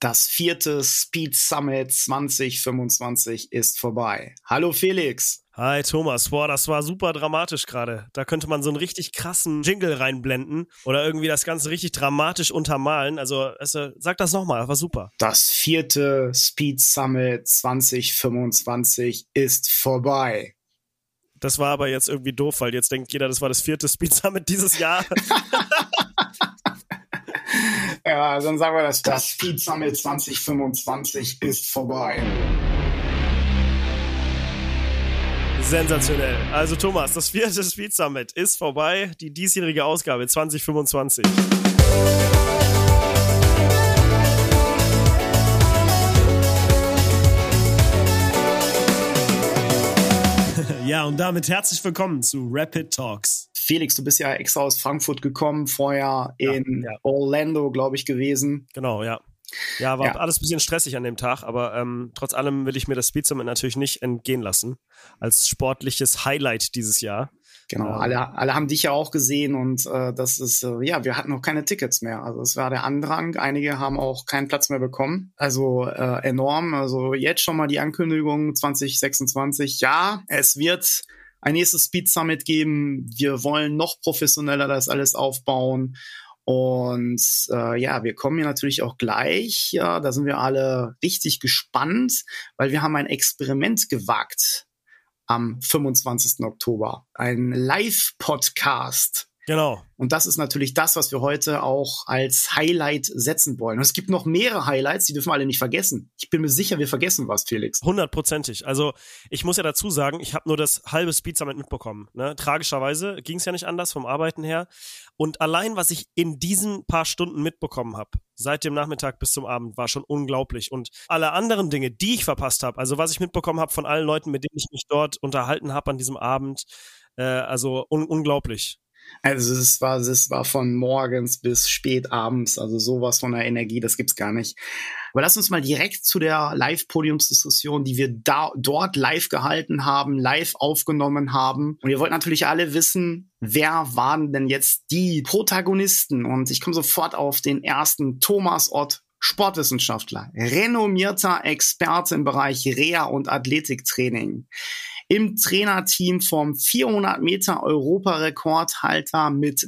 Das 4. Speed Summit 2025 ist vorbei. Hallo Felix. Hi Thomas, boah, das war super dramatisch gerade. Da könnte man so einen richtig krassen Jingle reinblenden oder irgendwie das Ganze richtig dramatisch untermalen. Also sag das nochmal, das war super. Das 4. Speed Summit 2025 ist vorbei. Das war aber jetzt irgendwie doof, weil jetzt denkt jeder, das war das 4. Speed Summit dieses Jahr. Ja, dann sagen wir das. Das Speed Summit 2025 ist vorbei. Sensationell. Also Thomas, das 4. Speed Summit ist vorbei. Die diesjährige Ausgabe 2025. Ja, und damit herzlich willkommen zu Rapid Talks. Felix, du bist ja extra aus Frankfurt gekommen, vorher in Orlando, glaube ich, gewesen. Genau, ja. Ja, war alles ein bisschen stressig an dem Tag, aber trotz allem will ich mir das Speed Summit natürlich nicht entgehen lassen, als sportliches Highlight dieses Jahr. Genau, alle haben dich ja auch gesehen und das ist, wir hatten noch keine Tickets mehr. Also es war der Andrang, einige haben auch keinen Platz mehr bekommen. Also enorm, also jetzt schon mal die Ankündigung 2026. Ja, es wird ein nächstes Speed Summit geben. Wir wollen noch professioneller das alles aufbauen. Und wir kommen hier natürlich auch gleich. Ja, da sind wir alle richtig gespannt, weil wir haben ein Experiment gewagt am 25. Oktober. Ein Live-Podcast. Genau. Und das ist natürlich das, was wir heute auch als Highlight setzen wollen. Und es gibt noch mehrere Highlights, die dürfen wir alle nicht vergessen. Ich bin mir sicher, wir vergessen was, Felix. 100%. Also ich muss ja dazu sagen, ich habe nur das halbe Speed Summit mitbekommen. Ne? Tragischerweise ging es ja nicht anders vom Arbeiten her. Und allein, was ich in diesen paar Stunden mitbekommen habe, seit dem Nachmittag bis zum Abend, war schon unglaublich. Und alle anderen Dinge, die ich verpasst habe, also was ich mitbekommen habe von allen Leuten, mit denen ich mich dort unterhalten habe an diesem Abend, unglaublich. Also es war von morgens bis spät abends, also sowas von der Energie, das gibt's gar nicht. Aber lass uns mal direkt zu der Live-Podiumsdiskussion, die wir dort live gehalten haben, live aufgenommen haben. Und ihr wollt natürlich alle wissen, wer waren denn jetzt die Protagonisten? Und ich komme sofort auf den ersten, Thomas Ott, Sportwissenschaftler, renommierter Experte im Bereich Reha- und Athletiktraining. Im Trainerteam vom 400 Meter Europarekordhalter mit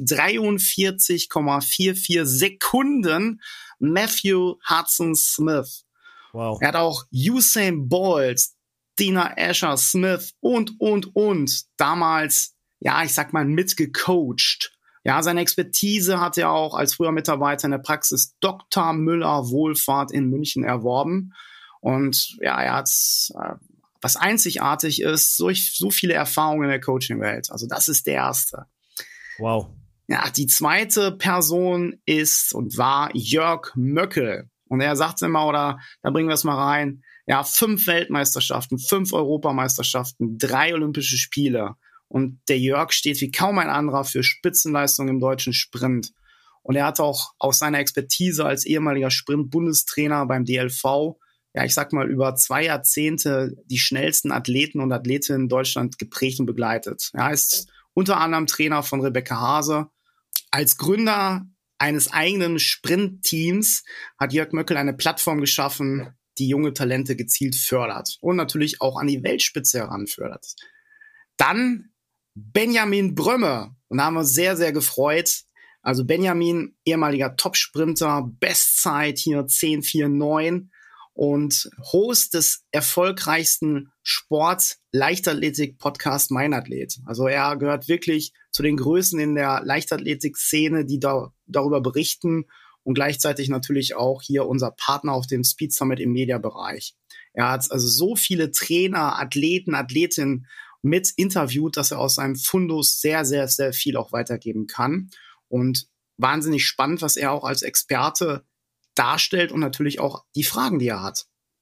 43,44 Sekunden, Matthew Hudson Smith. Wow. Er hat auch Usain Bolt, Dina Asher Smith und damals, mitgecoacht. Ja, seine Expertise hat er auch als früher Mitarbeiter in der Praxis Dr. Müller Wohlfahrt in München erworben. Und ja, er hat was einzigartig ist, so viele Erfahrungen in der Coaching-Welt. Also das ist der erste. Wow. Ja, die zweite Person ist und war Jörg Möckel. Und er sagt immer, oder da bringen wir es mal rein, ja, 5 Weltmeisterschaften, 5 Europameisterschaften, 3 Olympische Spiele. Und der Jörg steht wie kaum ein anderer für Spitzenleistung im deutschen Sprint. Und er hat auch aus seiner Expertise als ehemaliger Sprint-Bundestrainer beim DLV über 2 Jahrzehnte die schnellsten Athleten und Athletinnen in Deutschland geprägt und begleitet. Er ist unter anderem Trainer von Rebecca Hase. Als Gründer eines eigenen Sprintteams hat Jörg Möckel eine Plattform geschaffen, die junge Talente gezielt fördert und natürlich auch an die Weltspitze heranfördert. Dann Benjamin Brömme. Und da haben wir uns sehr, sehr gefreut. Also Benjamin, ehemaliger Topsprinter, Bestzeit hier 10,49. Und Host des erfolgreichsten Sport-Leichtathletik-Podcast Mein Athlet. Also er gehört wirklich zu den Größen in der Leichtathletik-Szene, die darüber berichten und gleichzeitig natürlich auch hier unser Partner auf dem Speed Summit im Mediabereich. Er hat also so viele Trainer, Athleten, Athletinnen mit interviewt, dass er aus seinem Fundus sehr, sehr, sehr viel auch weitergeben kann. Und wahnsinnig spannend, was er auch als Experte darstellt und natürlich auch die Fragen, die er hat.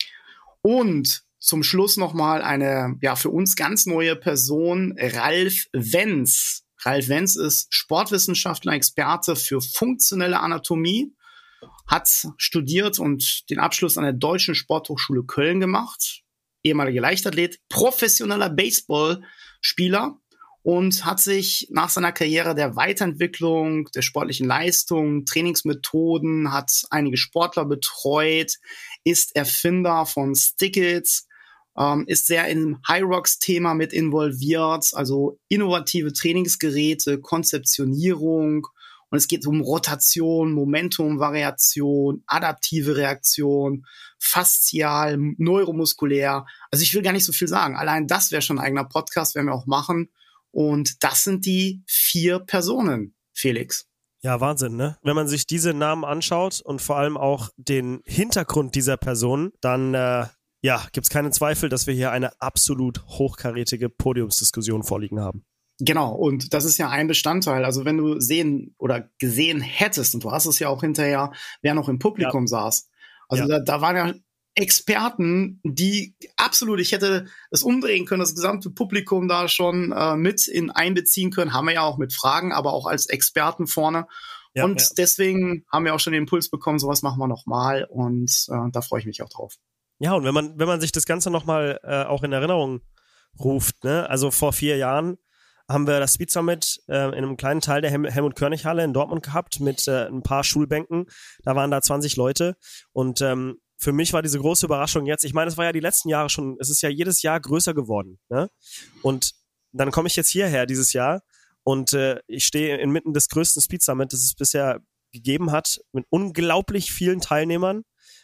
Und zum Schluss nochmal eine, für uns ganz neue Person, Ralf Wenz. Ralf Wenz ist Sportwissenschaftler, Experte für funktionelle Anatomie, hat studiert und den Abschluss an der Deutschen Sporthochschule Köln gemacht, ehemaliger Leichtathlet, professioneller Baseballspieler und hat sich nach seiner Karriere der Weiterentwicklung, der sportlichen Leistung, Trainingsmethoden, hat einige Sportler betreut, ist Erfinder von Stickits, ist sehr im High-Rocks-Thema mit involviert, also innovative Trainingsgeräte, Konzeptionierung. Und es geht um Rotation, Momentum-Variation, adaptive Reaktion, faszial, neuromuskulär. Also ich will gar nicht so viel sagen. Allein das wäre schon ein eigener Podcast, werden wir auch machen. Und das sind die 4 Personen, Felix. Ja, Wahnsinn, ne? Wenn man sich diese Namen anschaut und vor allem auch den Hintergrund dieser Personen, dann gibt's keinen Zweifel, dass wir hier eine absolut hochkarätige Podiumsdiskussion vorliegen haben. Genau, und das ist ja ein Bestandteil. Also wenn du gesehen hättest, und du hast es ja auch hinterher, wer noch im Publikum saß. Also da waren ja Experten, die absolut, ich hätte das umdrehen können, das gesamte Publikum da schon mit einbeziehen können. Haben wir ja auch mit Fragen, aber auch als Experten vorne. Deswegen haben wir auch schon den Impuls bekommen, sowas machen wir nochmal. Und da freue ich mich auch drauf. Ja, und wenn man sich das Ganze nochmal auch in Erinnerung ruft, ne? Also vor 4 Jahren haben wir das Speed Summit in einem kleinen Teil der Helmut-Körnig-Halle in Dortmund gehabt mit ein paar Schulbänken. Da waren da 20 Leute und für mich war diese große Überraschung jetzt, ich meine, es war ja die letzten Jahre schon, es ist ja jedes Jahr größer geworden, ne? Und dann komme ich jetzt hierher dieses Jahr und ich stehe inmitten des größten Speed Summit, das es bisher gegeben hat, mit unglaublich vielen Teilnehmern,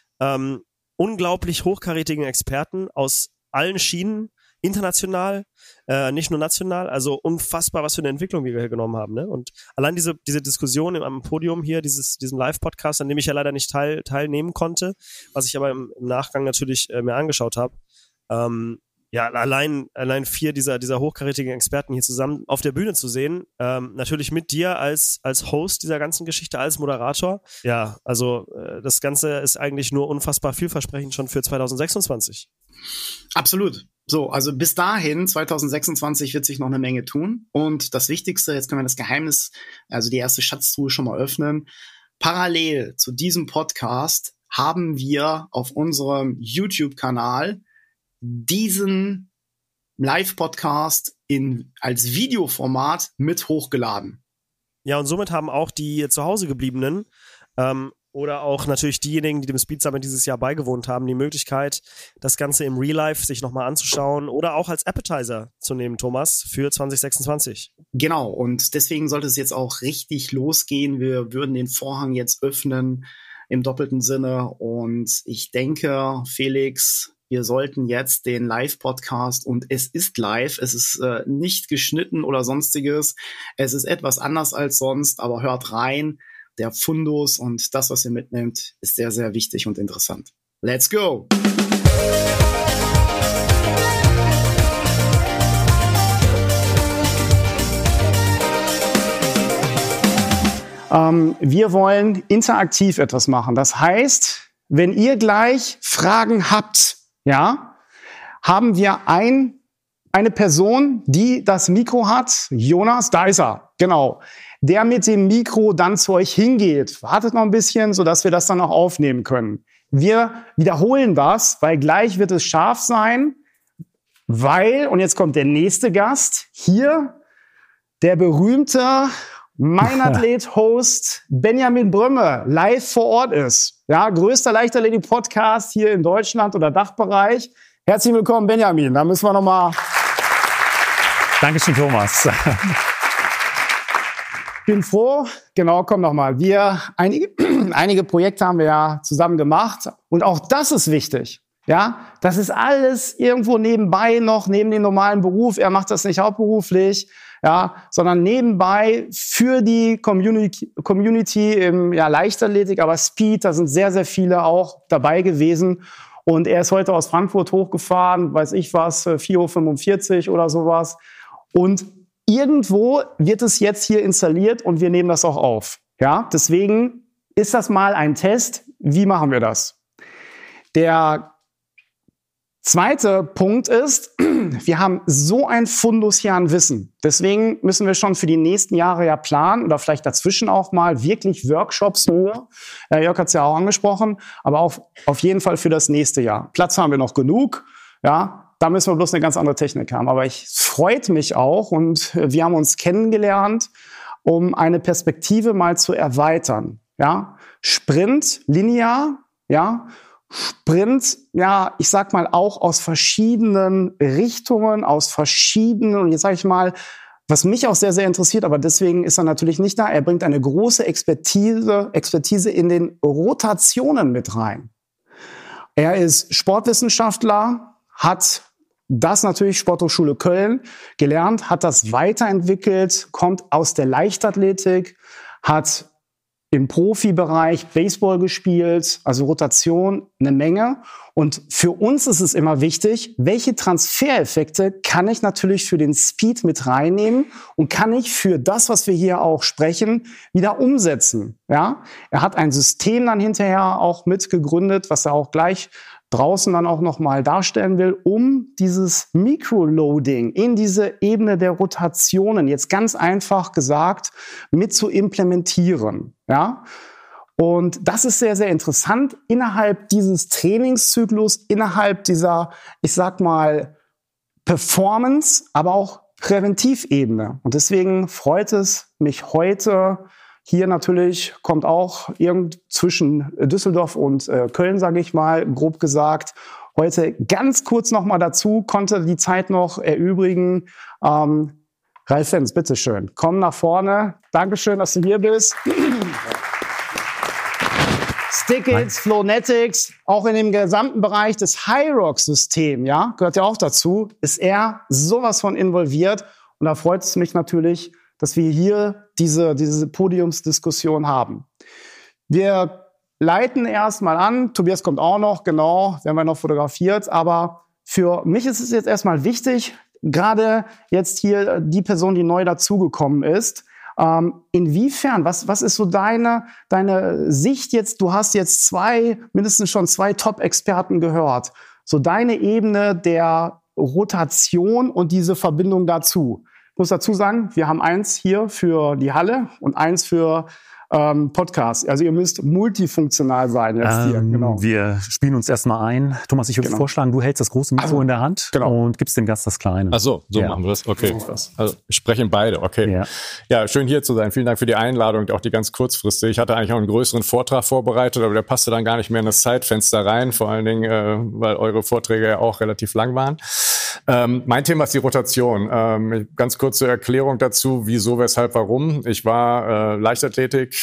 unglaublich hochkarätigen Experten aus allen Schienen, international, nicht nur national, also unfassbar, was für eine Entwicklung wir hier genommen haben, ne? Und allein diese Diskussion am Podium hier, diesem Live-Podcast, an dem ich ja leider nicht teilnehmen konnte, was ich aber im Nachgang natürlich mir angeschaut habe, allein 4 dieser hochkarätigen Experten hier zusammen auf der Bühne zu sehen, natürlich mit dir als Host dieser ganzen Geschichte, als Moderator. Ja, also das Ganze ist eigentlich nur unfassbar vielversprechend schon für 2026. Absolut. So, also bis dahin, 2026, wird sich noch eine Menge tun. Und das Wichtigste, jetzt können wir das Geheimnis, also die erste Schatztruhe schon mal öffnen. Parallel zu diesem Podcast haben wir auf unserem YouTube-Kanal diesen Live-Podcast als Videoformat mit hochgeladen. Ja, und somit haben auch die zu Hause gebliebenen oder auch natürlich diejenigen, die dem Speed Summit dieses Jahr beigewohnt haben, die Möglichkeit, das Ganze im Real Life sich nochmal anzuschauen oder auch als Appetizer zu nehmen, Thomas, für 2026. Genau, und deswegen sollte es jetzt auch richtig losgehen. Wir würden den Vorhang jetzt öffnen im doppelten Sinne und ich denke, Felix, wir sollten jetzt den Live-Podcast, und es ist live, es ist nicht geschnitten oder sonstiges, es ist etwas anders als sonst, aber hört rein. Der Fundus und das, was ihr mitnehmt, ist sehr, sehr wichtig und interessant. Let's go! Wir wollen interaktiv etwas machen. Das heißt, wenn ihr gleich Fragen habt, ja, haben wir eine Person, die das Mikro hat. Jonas, da ist er, genau. Der mit dem Mikro dann zu euch hingeht. Wartet noch ein bisschen, sodass wir das dann auch aufnehmen können. Wir wiederholen das, weil gleich wird es scharf sein, weil, und jetzt kommt der nächste Gast, hier der berühmte Meinathlet-Host Benjamin Brömme live vor Ort ist. Ja, größter Leichtathletik-Podcast hier in Deutschland oder Dachbereich. Herzlich willkommen, Benjamin. Da müssen wir nochmal... Dankeschön, Thomas. Bin froh, genau, komm nochmal. Einige Projekte haben wir ja zusammen gemacht und auch das ist wichtig. Ja, das ist alles irgendwo nebenbei noch, neben dem normalen Beruf. Er macht das nicht hauptberuflich, ja, sondern nebenbei für die Community im Leichtathletik, aber Speed, da sind sehr, sehr viele auch dabei gewesen. Und er ist heute aus Frankfurt hochgefahren, weiß ich was, 4:45 Uhr oder sowas. Und irgendwo wird es jetzt hier installiert und wir nehmen das auch auf. Ja, deswegen ist das mal ein Test. Wie machen wir das? Der zweite Punkt ist, wir haben so ein Fundus hier an Wissen. Deswegen müssen wir schon für die nächsten Jahre ja planen oder vielleicht dazwischen auch mal wirklich Workshops nur. Jörg hat es ja auch angesprochen, aber auch auf jeden Fall für das nächste Jahr. Platz haben wir noch genug. Ja, da müssen wir bloß eine ganz andere Technik haben. Aber es freut mich auch und wir haben uns kennengelernt, um eine Perspektive mal zu erweitern. Ja, Sprint, linear, ja, Sprint, ja, ich sag mal auch aus verschiedenen Richtungen, aus verschiedenen, und jetzt sage ich mal, was mich auch sehr, sehr interessiert, aber deswegen ist er natürlich nicht da. Er bringt eine große Expertise in den Rotationen mit rein. Er ist Sportwissenschaftler, hat das natürlich Sporthochschule Köln gelernt, hat das weiterentwickelt, kommt aus der Leichtathletik, hat im Profibereich Baseball gespielt, also Rotation eine Menge. Und für uns ist es immer wichtig, welche Transfereffekte kann ich natürlich für den Speed mit reinnehmen und kann ich für das, was wir hier auch sprechen, wieder umsetzen. Ja? Er hat ein System dann hinterher auch mitgegründet, was er auch gleich draußen dann auch nochmal darstellen will, um dieses Microloading in diese Ebene der Rotationen, jetzt ganz einfach gesagt, mit zu implementieren. Ja? Und das ist sehr, sehr interessant innerhalb dieses Trainingszyklus, innerhalb dieser, ich sag mal, Performance, aber auch Präventivebene. Und deswegen freut es mich heute, hier natürlich kommt auch irgend zwischen Düsseldorf und Köln, sage ich mal, grob gesagt, heute ganz kurz noch mal dazu, konnte die Zeit noch erübrigen. Ralf Fenz, bitteschön, komm nach vorne. Dankeschön, dass du hier bist. Stickits, Flownetics, auch in dem gesamten Bereich des HYROX-Systems, ja, gehört ja auch dazu, ist er sowas von involviert. Und da freut es mich natürlich, dass wir hier diese Podiumsdiskussion haben. Wir leiten erst mal an. Tobias kommt auch noch, genau, werden wir noch fotografiert. Aber für mich ist es jetzt erstmal wichtig, gerade jetzt hier die Person, die neu dazugekommen ist, inwiefern, was ist so deine Sicht jetzt? Du hast jetzt mindestens schon zwei Top-Experten gehört. So deine Ebene der Rotation und diese Verbindung dazu. Ich muss dazu sagen, wir haben eins hier für die Halle und eins für Podcast. Also ihr müsst multifunktional sein jetzt hier. Genau. Wir spielen uns erstmal ein. Thomas, ich würde vorschlagen, du hältst das große Mikro in der Hand und gibst dem Gast das kleine. Ach so, machen wir das. Okay. Also sprechen beide. Okay. Ja, schön hier zu sein. Vielen Dank für die Einladung, auch die ganz kurzfristig. Ich hatte eigentlich auch einen größeren Vortrag vorbereitet, aber der passte dann gar nicht mehr in das Zeitfenster rein. Vor allen Dingen, weil eure Vorträge ja auch relativ lang waren. Mein Thema ist die Rotation. Ganz kurze Erklärung dazu, wieso, weshalb, warum. Ich war Leichtathlet.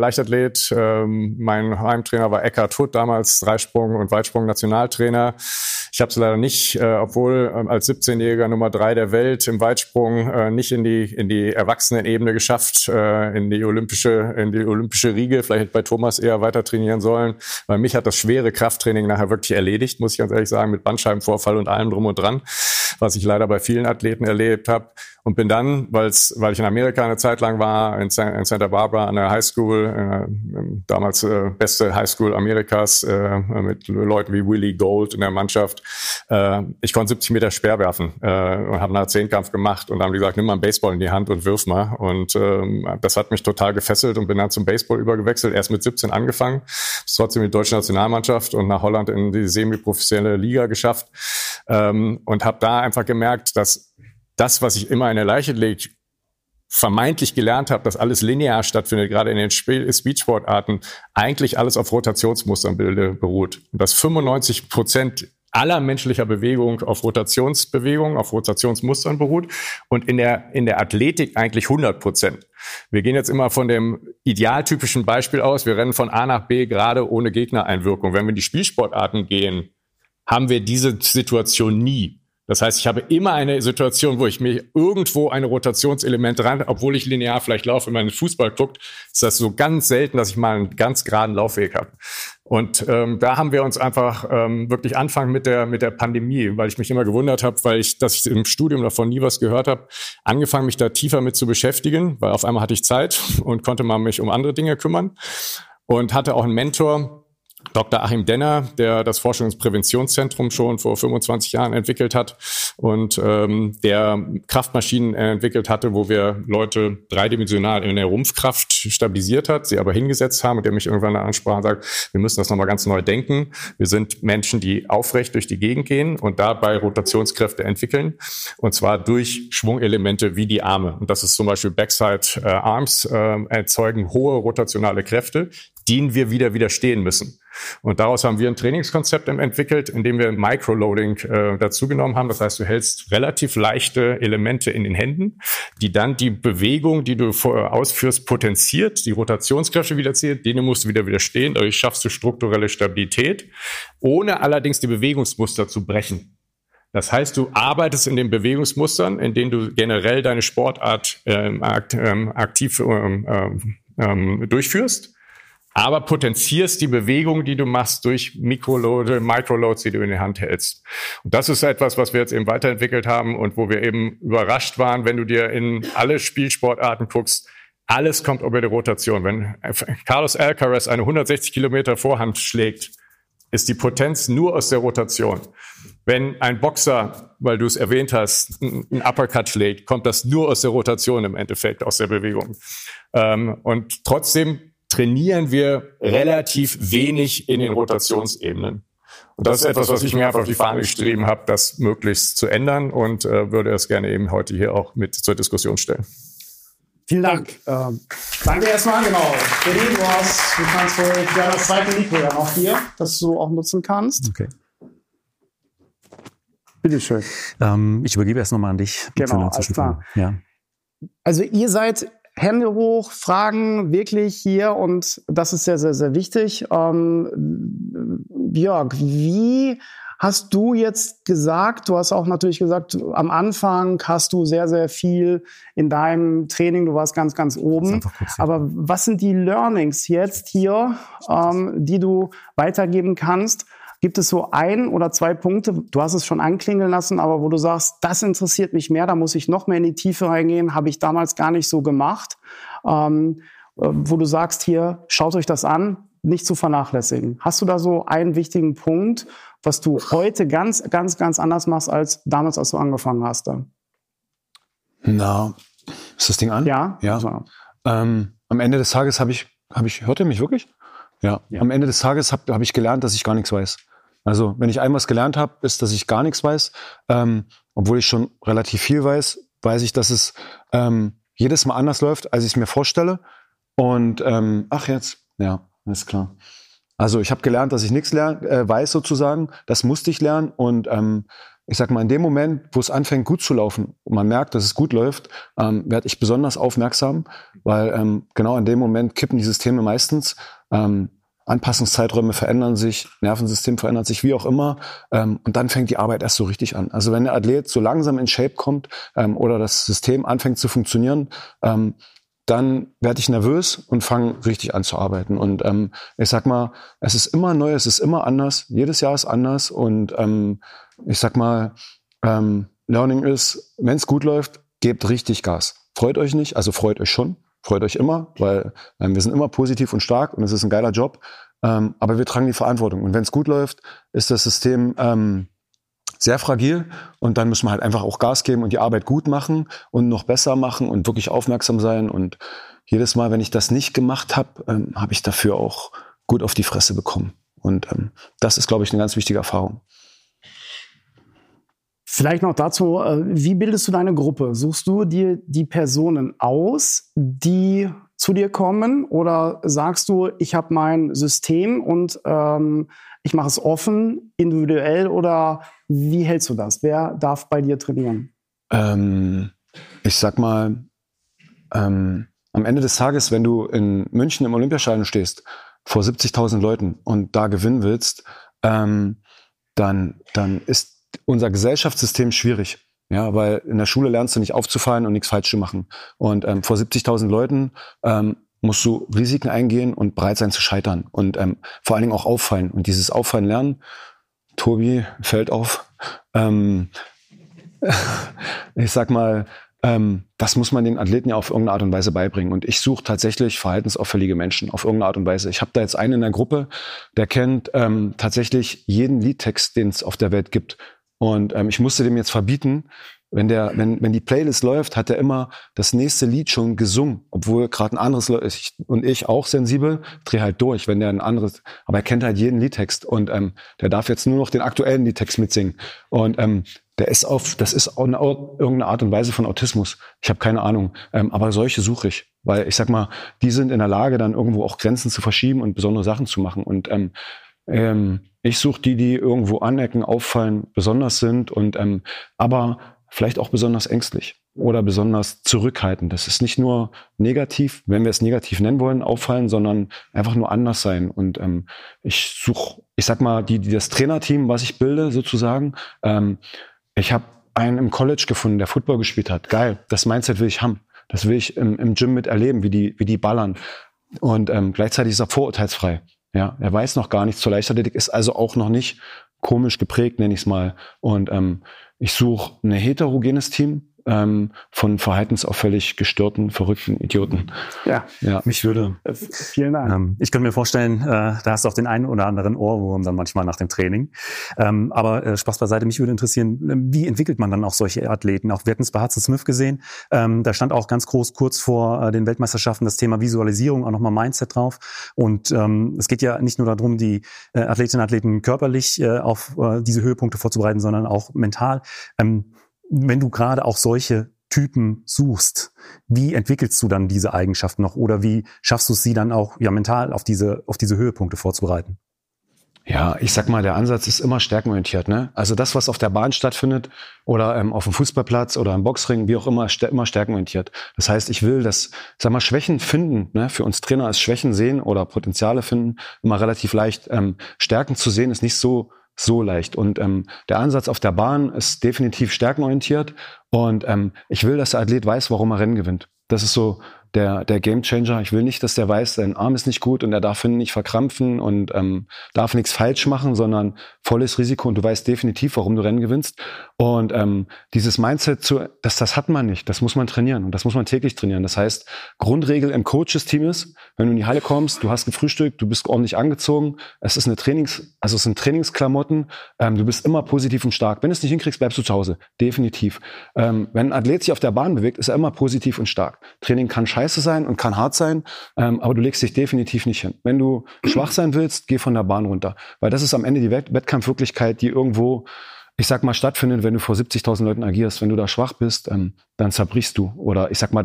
Mein Heimtrainer war Eckhard Hutt, damals Dreisprung- und Weitsprung-Nationaltrainer. Ich habe es leider nicht, obwohl als 17-Jähriger Nummer 3 der Welt im Weitsprung nicht in die Erwachsenenebene geschafft, in die olympische Riege. Vielleicht hätte bei Thomas eher weiter trainieren sollen, weil mich hat das schwere Krafttraining nachher wirklich erledigt, muss ich ganz ehrlich sagen, mit Bandscheibenvorfall und allem drum und dran, was ich leider bei vielen Athleten erlebt habe. Und bin dann, weil ich in Amerika eine Zeit lang war, in Santa Barbara an der Highschool, damals beste Highschool Amerikas, mit Leuten wie Willie Gold in der Mannschaft. Ich konnte 70 Meter Speer werfen und habe einen 10-Kampf gemacht und haben gesagt, nimm mal einen Baseball in die Hand und wirf mal. Und das hat mich total gefesselt und bin dann zum Baseball übergewechselt. Erst mit 17 angefangen, bis trotzdem in die deutsche Nationalmannschaft und nach Holland in die semi-professionelle Liga geschafft. Und habe da einfach gemerkt, dass das, was ich immer in der Leichtathletik vermeintlich gelernt habe, dass alles linear stattfindet, gerade in den Speedsportarten, eigentlich alles auf Rotationsmustern beruht. Und dass 95% aller menschlicher Bewegung auf Rotationsbewegungen, auf Rotationsmustern beruht und in der Athletik eigentlich 100%. Wir gehen jetzt immer von dem idealtypischen Beispiel aus, wir rennen von A nach B gerade ohne Gegnereinwirkung. Wenn wir in die Spielsportarten gehen, haben wir diese Situation nie. Das heißt, ich habe immer eine Situation, wo ich mir irgendwo ein Rotationselement dran, obwohl ich linear vielleicht laufe, wenn man den Fußball guckt, ist das so ganz selten, dass ich mal einen ganz geraden Laufweg habe. Und da haben wir uns einfach wirklich anfangen mit der Pandemie, weil ich mich immer gewundert habe, dass ich im Studium davon nie was gehört habe, angefangen mich da tiefer mit zu beschäftigen, weil auf einmal hatte ich Zeit und konnte mal mich um andere Dinge kümmern und hatte auch einen Mentor, Dr. Achim Denner, der das Forschungspräventionszentrum schon vor 25 Jahren entwickelt hat und der Kraftmaschinen entwickelt hatte, wo wir Leute dreidimensional in der Rumpfkraft stabilisiert hat, sie aber hingesetzt haben und der mich irgendwann ansprach und sagt, wir müssen das nochmal ganz neu denken. Wir sind Menschen, die aufrecht durch die Gegend gehen und dabei Rotationskräfte entwickeln, und zwar durch Schwungelemente wie die Arme. Und das ist zum Beispiel Backside Arms, erzeugen hohe rotationale Kräfte, denen wir wieder widerstehen müssen. Und daraus haben wir ein Trainingskonzept entwickelt, in dem wir Microloading dazugenommen haben. Das heißt, du hältst relativ leichte Elemente in den Händen, die dann die Bewegung, die du ausführst, potenziert, die Rotationskräfte wiederziehen, denen musst du wieder widerstehen. Dadurch schaffst du strukturelle Stabilität, ohne allerdings die Bewegungsmuster zu brechen. Das heißt, du arbeitest in den Bewegungsmustern, in denen du generell deine Sportart aktiv durchführst, aber potenzierst die Bewegung, die du machst, durch Microloads, die du in der Hand hältst. Und das ist etwas, was wir jetzt eben weiterentwickelt haben und wo wir eben überrascht waren, wenn du dir in alle Spielsportarten guckst, alles kommt über die Rotation. Wenn Carlos Alcaraz eine 160 Kilometer Vorhand schlägt, ist die Potenz nur aus der Rotation. Wenn ein Boxer, weil du es erwähnt hast, einen Uppercut schlägt, kommt das nur aus der Rotation im Endeffekt, aus der Bewegung. Und trotzdem trainieren wir relativ wenig in den Rotationsebenen. Und das ist etwas, was ich mir einfach auf die Fahne geschrieben habe, das möglichst zu ändern, und würde es gerne eben heute hier auch mit zur Diskussion stellen. Vielen Dank. Danke erstmal, genau. Berlin, du kannst wohl das zweite Mikro ja noch hier, das du auch nutzen kannst. Okay. Bitteschön. Ich übergebe erst nochmal an dich. Genau, alles klar. Ja. Also ihr seid Hände hoch, Fragen wirklich hier, und das ist sehr, sehr, sehr wichtig. Jörg, wie hast du jetzt gesagt, du hast auch natürlich gesagt, am Anfang hast du sehr, sehr viel in deinem Training, du warst ganz, ganz oben. Aber was sind die Learnings jetzt hier, die du weitergeben kannst? Gibt es so 1 oder 2 Punkte, du hast es schon anklingeln lassen, aber wo du sagst, das interessiert mich mehr, da muss ich noch mehr in die Tiefe reingehen, habe ich damals gar nicht so gemacht, wo du sagst, hier, schaut euch das an, nicht zu vernachlässigen. Hast du da so einen wichtigen Punkt, was du heute ganz, ganz, ganz anders machst als damals, als du angefangen hast? Na, ist das Ding an? Ja. So. Am Ende des Tages hört ihr mich wirklich? Ja. Am Ende des Tages hab ich gelernt, dass ich gar nichts weiß. Also, wenn ich einmal was gelernt habe, ist, dass ich gar nichts weiß. Obwohl ich schon relativ viel weiß, weiß ich, dass es jedes Mal anders läuft, als ich es mir vorstelle. Und ja, ist klar. Also ich habe gelernt, dass ich nichts weiß sozusagen. Das musste ich lernen. Und ich sag mal, in dem Moment, wo es anfängt gut zu laufen und man merkt, dass es gut läuft, werde ich besonders aufmerksam, weil genau in dem Moment kippen die Systeme meistens. Anpassungszeiträume verändern sich, Nervensystem verändert sich, wie auch immer. Und dann fängt die Arbeit erst so richtig an. Also wenn der Athlet so langsam in Shape kommt oder das System anfängt zu funktionieren, dann werde ich nervös und fange richtig an zu arbeiten. Und ich sag mal, es ist immer neu, es ist immer anders. Jedes Jahr ist anders. Und ich sag mal, Learning ist, wenn es gut läuft, gebt richtig Gas. Freut euch nicht, also freut euch schon. Freut euch immer, weil wir sind immer positiv und stark und es ist ein geiler Job. Aber wir tragen die Verantwortung. Und wenn es gut läuft, ist das System sehr fragil. Und dann müssen wir halt einfach auch Gas geben und die Arbeit gut machen und noch besser machen und wirklich aufmerksam sein. Und jedes Mal, wenn ich das nicht gemacht habe, habe ich dafür auch gut auf die Fresse bekommen. Und das ist, glaube ich, eine ganz wichtige Erfahrung. Vielleicht noch dazu, wie bildest du deine Gruppe? Suchst du dir die Personen aus, die zu dir kommen, oder sagst du, ich habe mein System und ich mache es offen, individuell, oder wie hältst du das? Wer darf bei dir trainieren? Ich sag mal, am Ende des Tages, wenn du in München im Olympiastadion stehst, vor 70.000 Leuten und da gewinnen willst, dann ist unser Gesellschaftssystem schwierig. Ja, weil in der Schule lernst du nicht aufzufallen und nichts falsch zu machen. Und vor 70.000 Leuten musst du Risiken eingehen und bereit sein zu scheitern. Und vor allen Dingen auch auffallen. Und dieses Auffallen lernen, Tobi fällt auf. Ich sag mal, das muss man den Athleten ja auf irgendeine Art und Weise beibringen. Und ich suche tatsächlich verhaltensauffällige Menschen auf irgendeine Art und Weise. Ich habe da jetzt einen in der Gruppe, der kennt tatsächlich jeden Liedtext, den es auf der Welt gibt. Und ich musste dem jetzt verbieten, wenn die Playlist läuft, hat er immer das nächste Lied schon gesungen, obwohl gerade ein anderes läuft. Und ich auch sensibel, drehe halt durch, wenn der ein anderes, aber er kennt halt jeden Liedtext und der darf jetzt nur noch den aktuellen Liedtext mitsingen. Und das ist auch irgendeine Art und Weise von Autismus. Ich habe keine Ahnung, aber solche suche ich, weil ich sag mal, die sind in der Lage, dann irgendwo auch Grenzen zu verschieben und besondere Sachen zu machen. Und ich suche die irgendwo anecken, auffallen, besonders sind und aber vielleicht auch besonders ängstlich oder besonders zurückhaltend. Das ist nicht nur negativ, wenn wir es negativ nennen wollen, auffallen, sondern einfach nur anders sein. Und ich suche, ich sag mal, das Trainerteam, was ich bilde sozusagen, ich habe einen im College gefunden, der Football gespielt hat. Geil, das Mindset will ich haben. Das will ich im Gym miterleben, wie die ballern. Und gleichzeitig ist er vorurteilsfrei. Ja, er weiß noch gar nichts zur Leichtathletik, ist also auch noch nicht komisch geprägt, nenne ich es mal. Und ich suche ein heterogenes Team von verhaltensauffällig gestörten, verrückten Idioten. Ja. Mich würde... Vielen Dank. Ich könnte mir vorstellen, da hast du auch den einen oder anderen Ohrwurm dann manchmal nach dem Training. Aber Spaß beiseite, mich würde interessieren, wie entwickelt man dann auch solche Athleten? Auch wir hatten es bei Hudson Smith gesehen. Da stand auch ganz groß kurz vor den Weltmeisterschaften das Thema Visualisierung, auch nochmal Mindset drauf. Und es geht ja nicht nur darum, die Athletinnen und Athleten körperlich auf diese Höhepunkte vorzubereiten, sondern auch mental. Wenn du gerade auch solche Typen suchst, wie entwickelst du dann diese Eigenschaften noch oder wie schaffst du es, sie dann auch mental auf diese Höhepunkte vorzubereiten? Ja, ich sag mal, der Ansatz ist immer stärkenorientiert, ne? Also das, was auf der Bahn stattfindet oder auf dem Fußballplatz oder im Boxring, wie auch immer, immer stärkenorientiert. Das heißt, ich will Schwächen finden, ne? Für uns Trainer ist Schwächen sehen oder Potenziale finden immer relativ leicht. Stärken zu sehen ist nicht so leicht. Und der Ansatz auf der Bahn ist definitiv stärkenorientiert. Und ich will, dass der Athlet weiß, warum er Rennen gewinnt. Das ist so der Gamechanger. Ich will nicht, dass der weiß, sein Arm ist nicht gut und er darf ihn nicht verkrampfen und darf nichts falsch machen, sondern volles Risiko und du weißt definitiv, warum du Rennen gewinnst. Und dieses Mindset, das hat man nicht. Das muss man trainieren und das muss man täglich trainieren. Das heißt, Grundregel im Coaches-Team ist, wenn du in die Halle kommst, du hast gefrühstückt, du bist ordentlich angezogen, es sind Trainingsklamotten, du bist immer positiv und stark. Wenn du es nicht hinkriegst, bleibst du zu Hause. Definitiv. Wenn ein Athlet sich auf der Bahn bewegt, ist er immer positiv und stark. Training kann scheiße sein und kann hart sein, aber du legst dich definitiv nicht hin. Wenn du schwach sein willst, geh von der Bahn runter. Weil das ist am Ende die Wettkampfwirklichkeit, die irgendwo, ich sag mal, stattfindet, wenn du vor 70.000 Leuten agierst. Wenn du da schwach bist, dann zerbrichst du. Oder ich sag mal,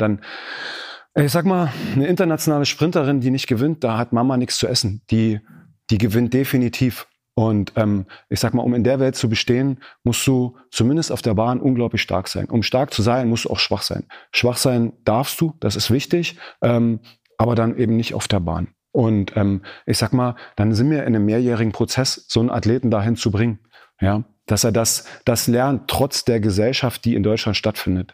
eine internationale Sprinterin, die nicht gewinnt, da hat Mama nichts zu essen. Die gewinnt definitiv. Und ich sag mal, um in der Welt zu bestehen, musst du zumindest auf der Bahn unglaublich stark sein. Um stark zu sein, musst du auch schwach sein. Schwach sein darfst du, das ist wichtig, aber dann eben nicht auf der Bahn. Und ich sag mal, dann sind wir in einem mehrjährigen Prozess, so einen Athleten dahin zu bringen, ja, dass er das lernt, trotz der Gesellschaft, die in Deutschland stattfindet.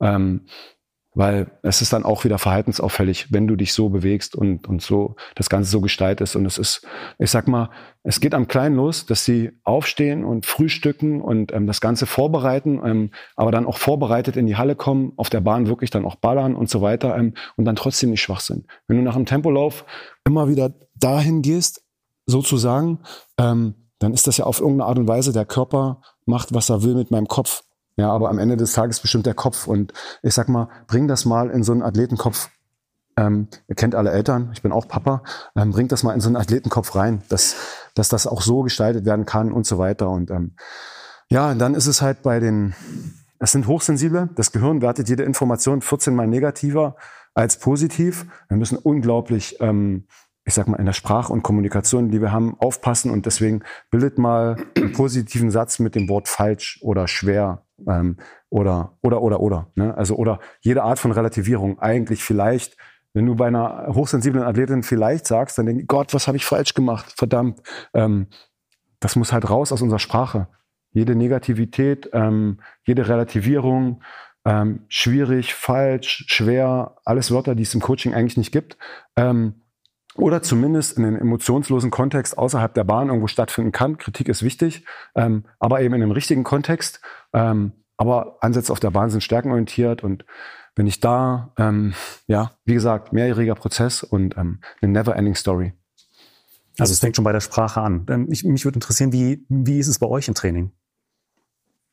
Weil es ist dann auch wieder verhaltensauffällig, wenn du dich so bewegst und so das Ganze so gestaltest. Und es ist, ich sag mal, es geht am Kleinen los, dass sie aufstehen und frühstücken und das Ganze vorbereiten, aber dann auch vorbereitet in die Halle kommen, auf der Bahn wirklich dann auch ballern und so weiter und dann trotzdem nicht schwach sind. Wenn du nach dem Tempolauf immer wieder dahin gehst, sozusagen, dann ist das ja auf irgendeine Art und Weise, der Körper macht, was er will mit meinem Kopf. Ja, aber am Ende des Tages bestimmt der Kopf. Und ich sag mal, bring das mal in so einen Athletenkopf. Ihr kennt alle Eltern, ich bin auch Papa. Bringt das mal in so einen Athletenkopf rein, dass das auch so gestaltet werden kann und so weiter. Und dann ist es halt es sind Hochsensible. Das Gehirn wertet jede Information 14-mal negativer als positiv. Wir müssen unglaublich, ich sag mal, in der Sprache und Kommunikation, die wir haben, aufpassen. Und deswegen bildet mal einen positiven Satz mit dem Wort falsch oder schwer. Oder. Ne? Also, oder jede Art von Relativierung. Eigentlich vielleicht, wenn du bei einer hochsensiblen Athletin vielleicht sagst, dann denk Gott, was habe ich falsch gemacht? Verdammt. Das muss halt raus aus unserer Sprache. Jede Negativität, jede Relativierung, schwierig, falsch, schwer, alles Wörter, die es im Coaching eigentlich nicht gibt. Oder zumindest in einem emotionslosen Kontext außerhalb der Bahn irgendwo stattfinden kann. Kritik ist wichtig, aber eben in einem richtigen Kontext. Aber Ansätze auf der Bahn sind stärkenorientiert und wenn ich da, wie gesagt, mehrjähriger Prozess und eine never-ending Story. Also es fängt schon bei der Sprache an. Mich würde interessieren, wie ist es bei euch im Training?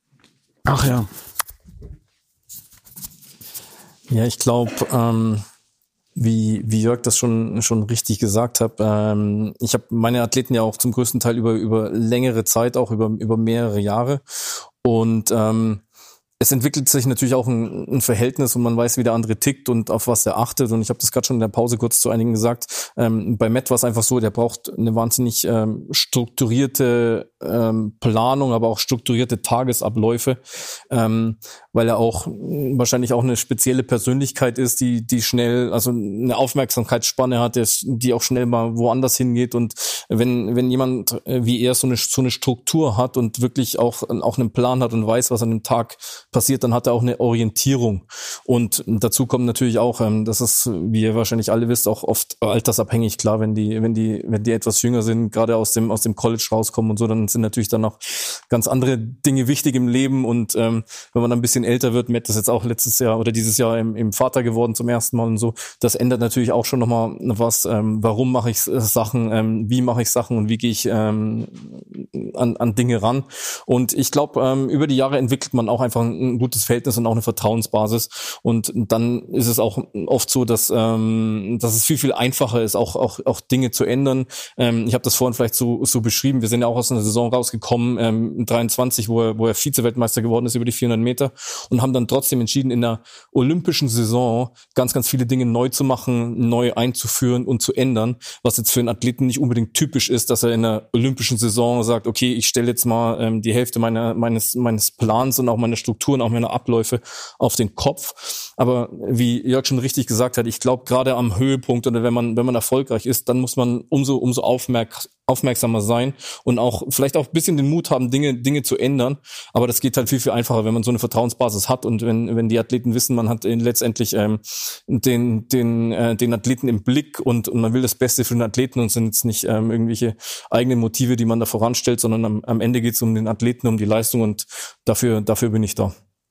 Ach ja. Ja, ich glaube, wie Jörg das schon richtig gesagt hat, ich habe meine Athleten ja auch zum größten Teil über längere Zeit, auch über mehrere Jahre. Und es entwickelt sich natürlich auch ein Verhältnis und man weiß, wie der andere tickt und auf was er achtet. Und ich habe das gerade schon in der Pause kurz zu einigen gesagt. Bei Matt war es einfach so, der braucht eine wahnsinnig strukturierte Planung, aber auch strukturierte Tagesabläufe, weil er auch wahrscheinlich auch eine spezielle Persönlichkeit ist, die schnell, also eine Aufmerksamkeitsspanne hat, die auch schnell mal woanders hingeht. Und wenn jemand wie er so eine Struktur hat und wirklich auch einen Plan hat und weiß, was an dem Tag passiert, dann hat er auch eine Orientierung. Und dazu kommt natürlich auch, das ist, wie ihr wahrscheinlich alle wisst, auch oft altersabhängig. Klar, wenn die etwas jünger sind, gerade aus dem College rauskommen und so, dann sind natürlich dann noch ganz andere Dinge wichtig im Leben. Und wenn man dann ein bisschen älter wird, Matt ist jetzt auch letztes Jahr oder dieses Jahr im Vater geworden zum ersten Mal und so, das ändert natürlich auch schon nochmal was. Warum mache ich Sachen, wie mache ich Sachen und wie gehe ich an Dinge ran. Und ich glaube, über die Jahre entwickelt man auch einfach ein gutes Verhältnis und auch eine Vertrauensbasis. Und dann ist es auch oft so, dass es viel, viel einfacher ist, auch Dinge zu ändern. Ich habe das vorhin vielleicht so beschrieben. Wir sind ja auch aus einer Saison rausgekommen, 23, wo er Vize-Weltmeister geworden ist über die 400 Meter und haben dann trotzdem entschieden, in der olympischen Saison ganz, ganz viele Dinge neu zu machen, neu einzuführen und zu ändern, was jetzt für einen Athleten nicht unbedingt typisch ist, dass er in der olympischen Saison sagt, okay, ich stelle jetzt mal die Hälfte meines Plans und auch meiner Strukturen, auch meiner Abläufe auf den Kopf. Aber wie Jörg schon richtig gesagt hat, ich glaube, gerade am Höhepunkt oder wenn man erfolgreich ist, dann muss man umso aufmerksamer sein und auch vielleicht auch ein bisschen den Mut haben, Dinge zu ändern. Aber das geht halt viel, viel einfacher, wenn man so eine Vertrauensbasis hat und wenn die Athleten wissen, man hat letztendlich den Athleten im Blick und man will das Beste für den Athleten und sind jetzt nicht irgendwelche eigenen Motive, die man da voranstellt, sondern am Ende geht es um den Athleten, um die Leistung und dafür bin ich da.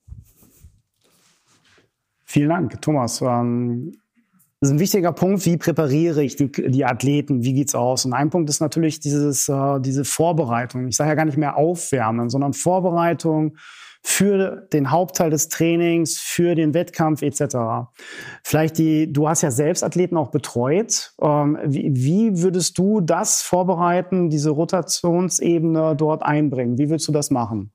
Vielen Dank, Thomas. Das ist ein wichtiger Punkt, wie präpariere ich die Athleten, wie geht's aus? Und ein Punkt ist natürlich diese Vorbereitung. Ich sage ja gar nicht mehr Aufwärmen, sondern Vorbereitung für den Hauptteil des Trainings, für den Wettkampf etc. Vielleicht du hast ja selbst Athleten auch betreut. Wie würdest du das vorbereiten, diese Rotationsebene dort einbringen? Wie würdest du das machen?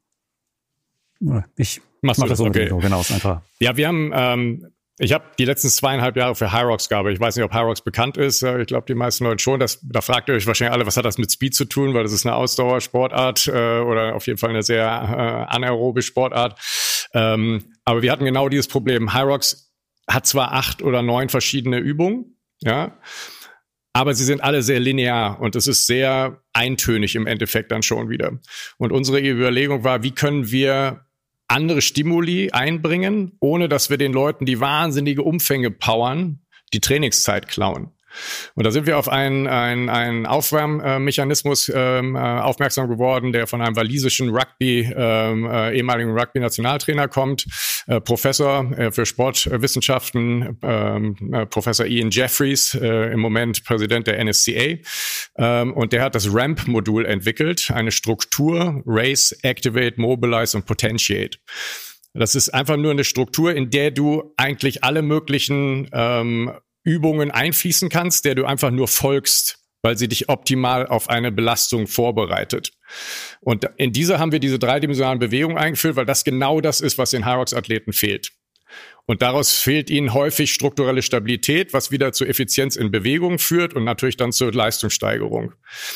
Ich mache das unbedingt so, genau, ist einfach. Ja, wir haben, ich habe die letzten 2,5 Jahre für Hyrox gearbeitet. Ich weiß nicht, ob Hyrox bekannt ist. Ich glaube, die meisten Leute schon. Da fragt ihr euch wahrscheinlich alle, was hat das mit Speed zu tun? Weil das ist eine Ausdauersportart oder auf jeden Fall eine sehr anaerobe Sportart. Aber wir hatten genau dieses Problem. Hyrox hat zwar 8 oder 9 verschiedene Übungen, ja, aber sie sind alle sehr linear und es ist sehr eintönig im Endeffekt dann schon wieder. Und unsere Überlegung war, wie können wir andere Stimuli einbringen, ohne dass wir den Leuten, die wahnsinnige Umfänge powern, die Trainingszeit klauen. Und da sind wir auf einen Aufwärmmechanismus aufmerksam geworden, der von einem walisischen ehemaligen Rugby-Nationaltrainer kommt, Professor für Sportwissenschaften, Professor Ian Jeffries, im Moment Präsident der NSCA. Und der hat das RAMP-Modul entwickelt, eine Struktur, Race, Activate, Mobilize und Potentiate. Das ist einfach nur eine Struktur, in der du eigentlich alle möglichen Übungen einfließen kannst, der du einfach nur folgst, weil sie dich optimal auf eine Belastung vorbereitet. Und in dieser haben wir diese dreidimensionalen Bewegungen eingeführt, weil das genau das ist, was den Hyrox-Athleten fehlt. Und daraus fehlt ihnen häufig strukturelle Stabilität, was wieder zu Effizienz in Bewegung führt und natürlich dann zur Leistungssteigerung.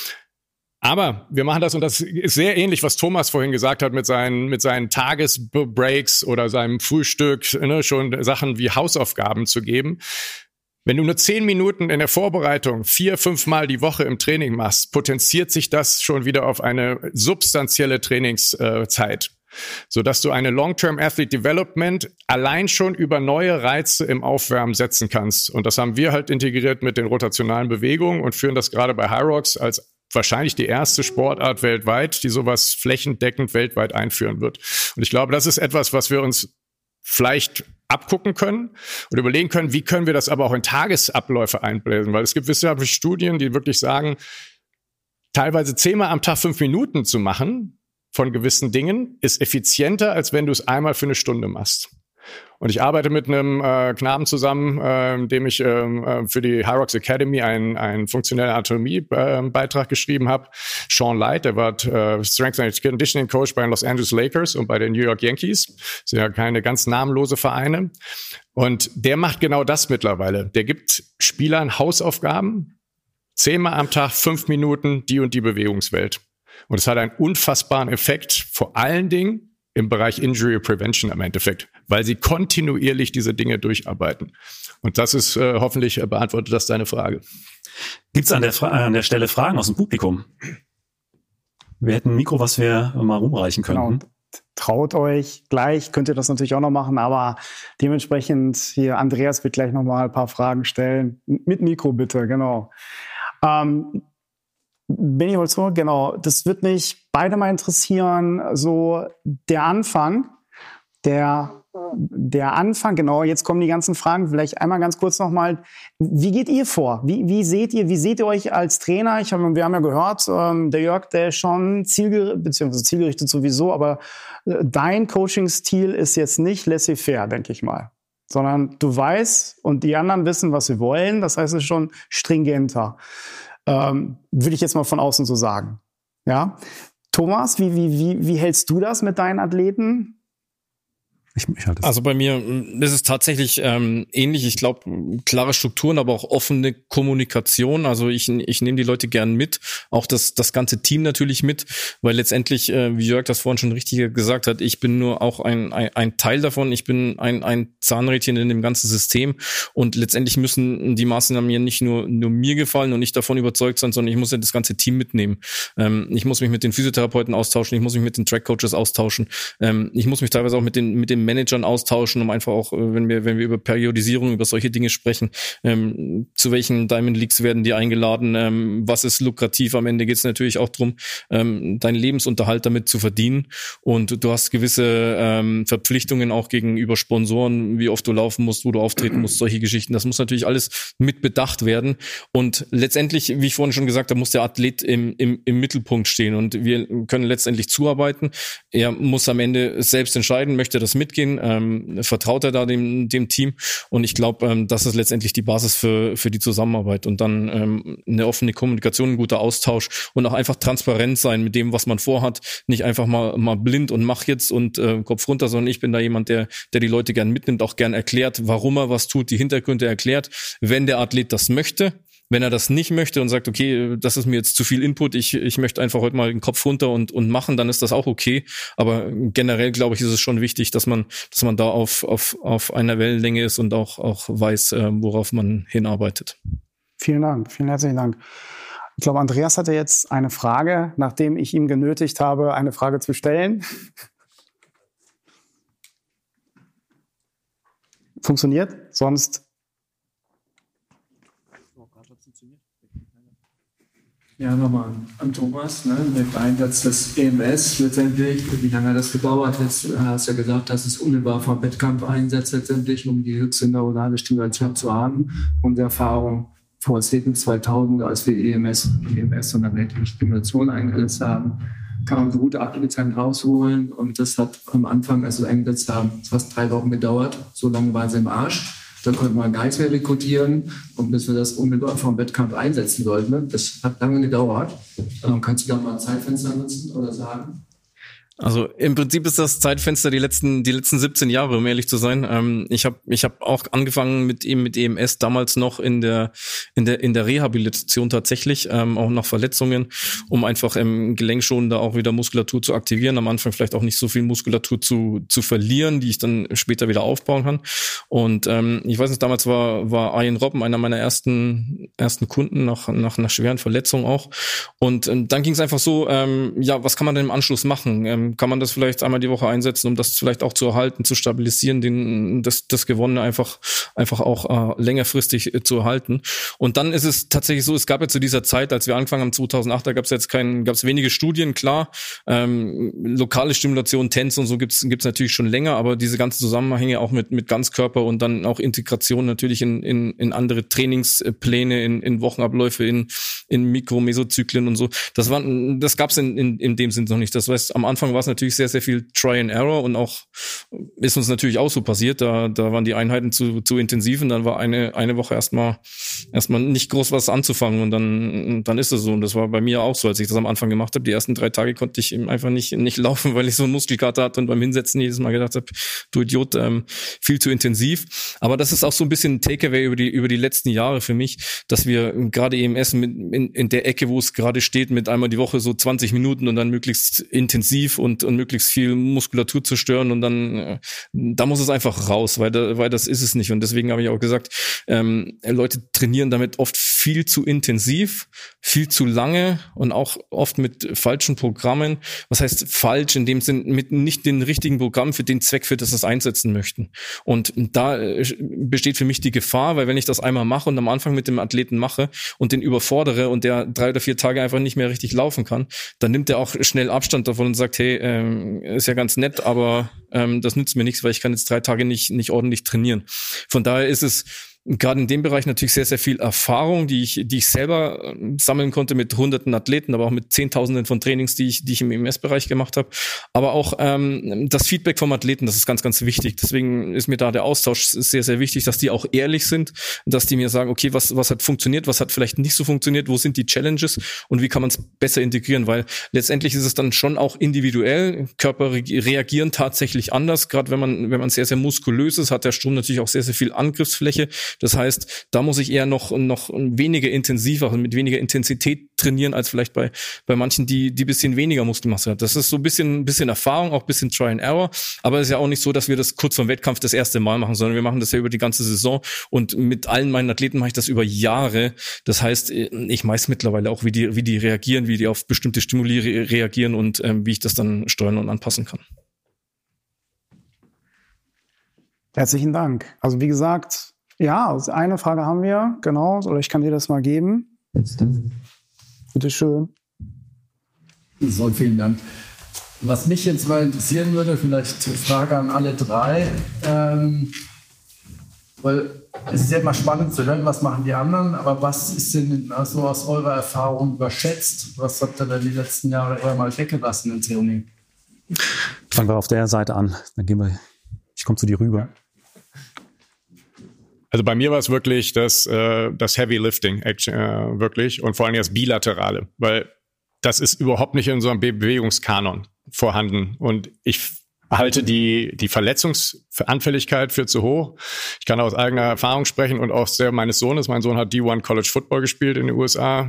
Aber wir machen das, und das ist sehr ähnlich, was Thomas vorhin gesagt hat mit seinen Tagesbreaks oder seinem Frühstück, schon Sachen wie Hausaufgaben zu geben. Wenn du nur 10 Minuten in der Vorbereitung 4-5 Mal die Woche im Training machst, potenziert sich das schon wieder auf eine substanzielle Trainingszeit, sodass du eine Long-Term Athlete Development allein schon über neue Reize im Aufwärmen setzen kannst. Und das haben wir halt integriert mit den rotationalen Bewegungen und führen das gerade bei Hyrox als wahrscheinlich die erste Sportart weltweit, die sowas flächendeckend weltweit einführen wird. Und ich glaube, das ist etwas, was wir uns vielleicht abgucken können und überlegen können, wie können wir das aber auch in Tagesabläufe einbläsen, weil es gibt wissenschaftliche Studien, die wirklich sagen, teilweise 10-mal am Tag 5 Minuten zu machen, von gewissen Dingen ist effizienter, als wenn du es einmal für eine Stunde machst. Und ich arbeite mit einem Knaben zusammen, dem ich für die Hyrox Academy einen funktionellen Anatomie-Beitrag geschrieben habe. Sean Light, der war Strength and Conditioning Coach bei den Los Angeles Lakers und bei den New York Yankees. Das sind ja keine ganz namenlose Vereine. Und der macht genau das mittlerweile. Der gibt Spielern Hausaufgaben, 10-mal am Tag 5 Minuten die und die Bewegungswelt. Und es hat einen unfassbaren Effekt, vor allen Dingen im Bereich Injury Prevention im Endeffekt, weil sie kontinuierlich diese Dinge durcharbeiten. Und das ist, hoffentlich beantwortet das deine Frage. Gibt es an der Stelle Fragen aus dem Publikum? Wir hätten ein Mikro, was wir mal rumreichen könnten. Genau. Traut euch, gleich könnt ihr das natürlich auch noch machen, aber dementsprechend hier, Andreas wird gleich noch mal ein paar Fragen stellen. Mit Mikro bitte, genau. Benny Holzer, genau, das wird mich beide mal interessieren, so der Anfang, genau, jetzt kommen die ganzen Fragen, vielleicht einmal ganz kurz nochmal, wie geht ihr vor? Wie seht ihr euch als Trainer? Wir haben ja gehört, der Jörg, der ist schon zielgerichtet sowieso, aber dein Coaching-Stil ist jetzt nicht laissez-faire, denke ich mal, sondern du weißt und die anderen wissen, was sie wollen, das heißt, es ist schon stringenter. Würde ich jetzt mal von außen so sagen. Ja? Thomas, wie hältst du das mit deinen Athleten? Also bei mir ist es tatsächlich ähnlich. Ich glaube, klare Strukturen, aber auch offene Kommunikation. Also ich nehme die Leute gern mit, auch das ganze Team natürlich mit, weil letztendlich, wie Jörg das vorhin schon richtig gesagt hat, ich bin nur auch ein Teil davon. Ich bin ein Zahnrädchen in dem ganzen System und letztendlich müssen die Maßnahmen ja nicht nur mir gefallen und nicht davon überzeugt sein, sondern ich muss ja das ganze Team mitnehmen. Ich muss mich mit den Physiotherapeuten austauschen, ich muss mich mit den Track-Coaches austauschen, ich muss mich teilweise auch mit den Managern austauschen, um einfach auch, wenn wir über Periodisierung, über solche Dinge sprechen, zu welchen Diamond Leagues werden die eingeladen, was ist lukrativ. Am Ende geht es natürlich auch darum, deinen Lebensunterhalt damit zu verdienen und du hast gewisse Verpflichtungen auch gegenüber Sponsoren, wie oft du laufen musst, wo du auftreten musst, solche Geschichten. Das muss natürlich alles mit bedacht werden und letztendlich, wie ich vorhin schon gesagt habe, muss der Athlet im Mittelpunkt stehen und wir können letztendlich zuarbeiten. Er muss am Ende selbst entscheiden, möchte das mitgehen, vertraut er da dem Team und ich glaube, das ist letztendlich die Basis für die Zusammenarbeit und dann eine offene Kommunikation, ein guter Austausch und auch einfach transparent sein mit dem, was man vorhat, nicht einfach mal blind und mach jetzt und Kopf runter, sondern ich bin da jemand, der die Leute gern mitnimmt, auch gern erklärt, warum er was tut, die Hintergründe erklärt, wenn der Athlet das möchte. Wenn er das nicht möchte und sagt, okay, das ist mir jetzt zu viel Input, ich möchte einfach heute mal den Kopf runter und machen, dann ist das auch okay. Aber generell, glaube ich, ist es schon wichtig, dass man da auf einer Wellenlänge ist und auch weiß, worauf man hinarbeitet. Vielen Dank, vielen herzlichen Dank. Ich glaube, Andreas hatte jetzt eine Frage, nachdem ich ihn genötigt habe, eine Frage zu stellen. Funktioniert? Sonst... Ja, nochmal an Thomas, ne, mit Einsatz des EMS letztendlich. Wie lange hat das gedauert? Jetzt hast du ja gesagt, dass es unmittelbar vom Wettkampf einsetzt letztendlich, um die höchste neuronale Stimulation zu haben. Unsere Erfahrung vor Season 2000, als wir EMS und magnetische Stimulation eingesetzt haben, kann man so gute 8% rausholen. Und das hat am Anfang, als wir eingesetzt haben, fast 3 Wochen gedauert. So lange waren sie im Arsch. Dann konnten wir gar nichts mehr rekrutieren und bis wir das unmittelbar vom Wettkampf einsetzen sollten. Das hat lange gedauert. Kannst du da mal ein Zeitfenster nutzen oder sagen? Also im Prinzip ist das Zeitfenster die letzten 17 Jahre, um ehrlich zu sein. Ich hab auch angefangen mit EMS damals noch in der Rehabilitation tatsächlich, auch nach Verletzungen, um einfach gelenkschonender auch wieder Muskulatur zu aktivieren. Am Anfang vielleicht auch nicht so viel Muskulatur zu verlieren, die ich dann später wieder aufbauen kann. Und ich weiß nicht, damals war Ian Robben einer meiner ersten Kunden nach einer schweren Verletzung auch. Und dann ging es einfach so, was kann man denn im Anschluss machen? kann man das vielleicht einmal die Woche einsetzen, um das vielleicht auch zu erhalten, zu stabilisieren, das Gewonnene einfach auch längerfristig zu erhalten. Und dann ist es tatsächlich so, es gab ja zu dieser Zeit, als wir angefangen haben 2008, da gab es wenige Studien, klar, lokale Stimulation, Tänze und so gibt's natürlich schon länger, aber diese ganzen Zusammenhänge auch mit Ganzkörper und dann auch Integration natürlich in andere Trainingspläne, in Wochenabläufe, in Mikromesozyklen und so. Das gab's in dem Sinn noch nicht. Das heißt, am Anfang war es natürlich sehr, sehr viel Try and Error und auch ist uns natürlich auch so passiert. Da waren die Einheiten zu intensiv und dann war eine Woche erstmal nicht groß was anzufangen und dann ist es so. Und das war bei mir auch so, als ich das am Anfang gemacht habe. Die ersten 3 Tage konnte ich einfach nicht laufen, weil ich so einen Muskelkater hatte und beim Hinsetzen jedes Mal gedacht habe, du Idiot, viel zu intensiv. Aber das ist auch so ein bisschen ein Takeaway über die letzten Jahre für mich, dass wir gerade EMS in der Ecke, wo es gerade steht, mit einmal die Woche so 20 Minuten und dann möglichst intensiv und möglichst viel Muskulatur zerstören und dann da muss es einfach raus, weil das ist es nicht. Und deswegen habe ich auch gesagt, Leute trainieren damit oft viel zu intensiv, viel zu lange und auch oft mit falschen Programmen. Was heißt falsch? In dem Sinn mit nicht den richtigen Programm für den Zweck, für das sie es einsetzen möchten. Und da besteht für mich die Gefahr, weil wenn ich das einmal mache und am Anfang mit dem Athleten mache und den überfordere und der 3 oder 4 Tage einfach nicht mehr richtig laufen kann, dann nimmt er auch schnell Abstand davon und sagt, hey, ist ja ganz nett, aber das nützt mir nichts, weil ich kann jetzt 3 Tage nicht ordentlich trainieren. Von daher ist es gerade in dem Bereich natürlich sehr, sehr viel Erfahrung, die ich selber sammeln konnte mit hunderten Athleten, aber auch mit Zehntausenden von Trainings, die ich im EMS-Bereich gemacht habe. Aber auch das Feedback vom Athleten, das ist ganz, ganz wichtig. Deswegen ist mir da der Austausch sehr, sehr wichtig, dass die auch ehrlich sind, dass die mir sagen, okay, was hat funktioniert, was hat vielleicht nicht so funktioniert, wo sind die Challenges und wie kann man es besser integrieren, weil letztendlich ist es dann schon auch individuell. Körper reagieren tatsächlich anders, gerade wenn man sehr, sehr muskulös ist, hat der Strom natürlich auch sehr, sehr viel Angriffsfläche. Das heißt, da muss ich eher noch weniger intensiver und mit weniger Intensität trainieren, als vielleicht bei manchen, die bisschen weniger Muskelmasse hat. Das ist so ein bisschen Erfahrung, auch ein bisschen Try and Error. Aber es ist ja auch nicht so, dass wir das kurz vorm Wettkampf das erste Mal machen, sondern wir machen das ja über die ganze Saison. Und mit allen meinen Athleten mache ich das über Jahre. Das heißt, ich weiß mittlerweile auch, wie die reagieren, wie die auf bestimmte Stimuli reagieren und wie ich das dann steuern und anpassen kann. Herzlichen Dank. Also wie gesagt, ja, eine Frage haben wir, genau, oder ich kann dir das mal geben. Bitte schön. So, vielen Dank. Was mich jetzt mal interessieren würde, vielleicht Frage an alle 3, weil es ist ja immer spannend zu hören, was machen die anderen, aber was ist denn also aus eurer Erfahrung überschätzt? Was habt ihr denn die letzten Jahre eher mal weggelassen im Training? Fangen wir auf der Seite an, dann ich komme zu dir rüber. Also bei mir war es wirklich das Heavy Lifting, wirklich, und vor allem das Bilaterale, weil das ist überhaupt nicht in unserem Bewegungskanon vorhanden. Und ich halte die Verletzungsanfälligkeit für zu hoch. Ich kann aus eigener Erfahrung sprechen und auch der meines Sohnes. Mein Sohn hat D1 College Football gespielt in den USA.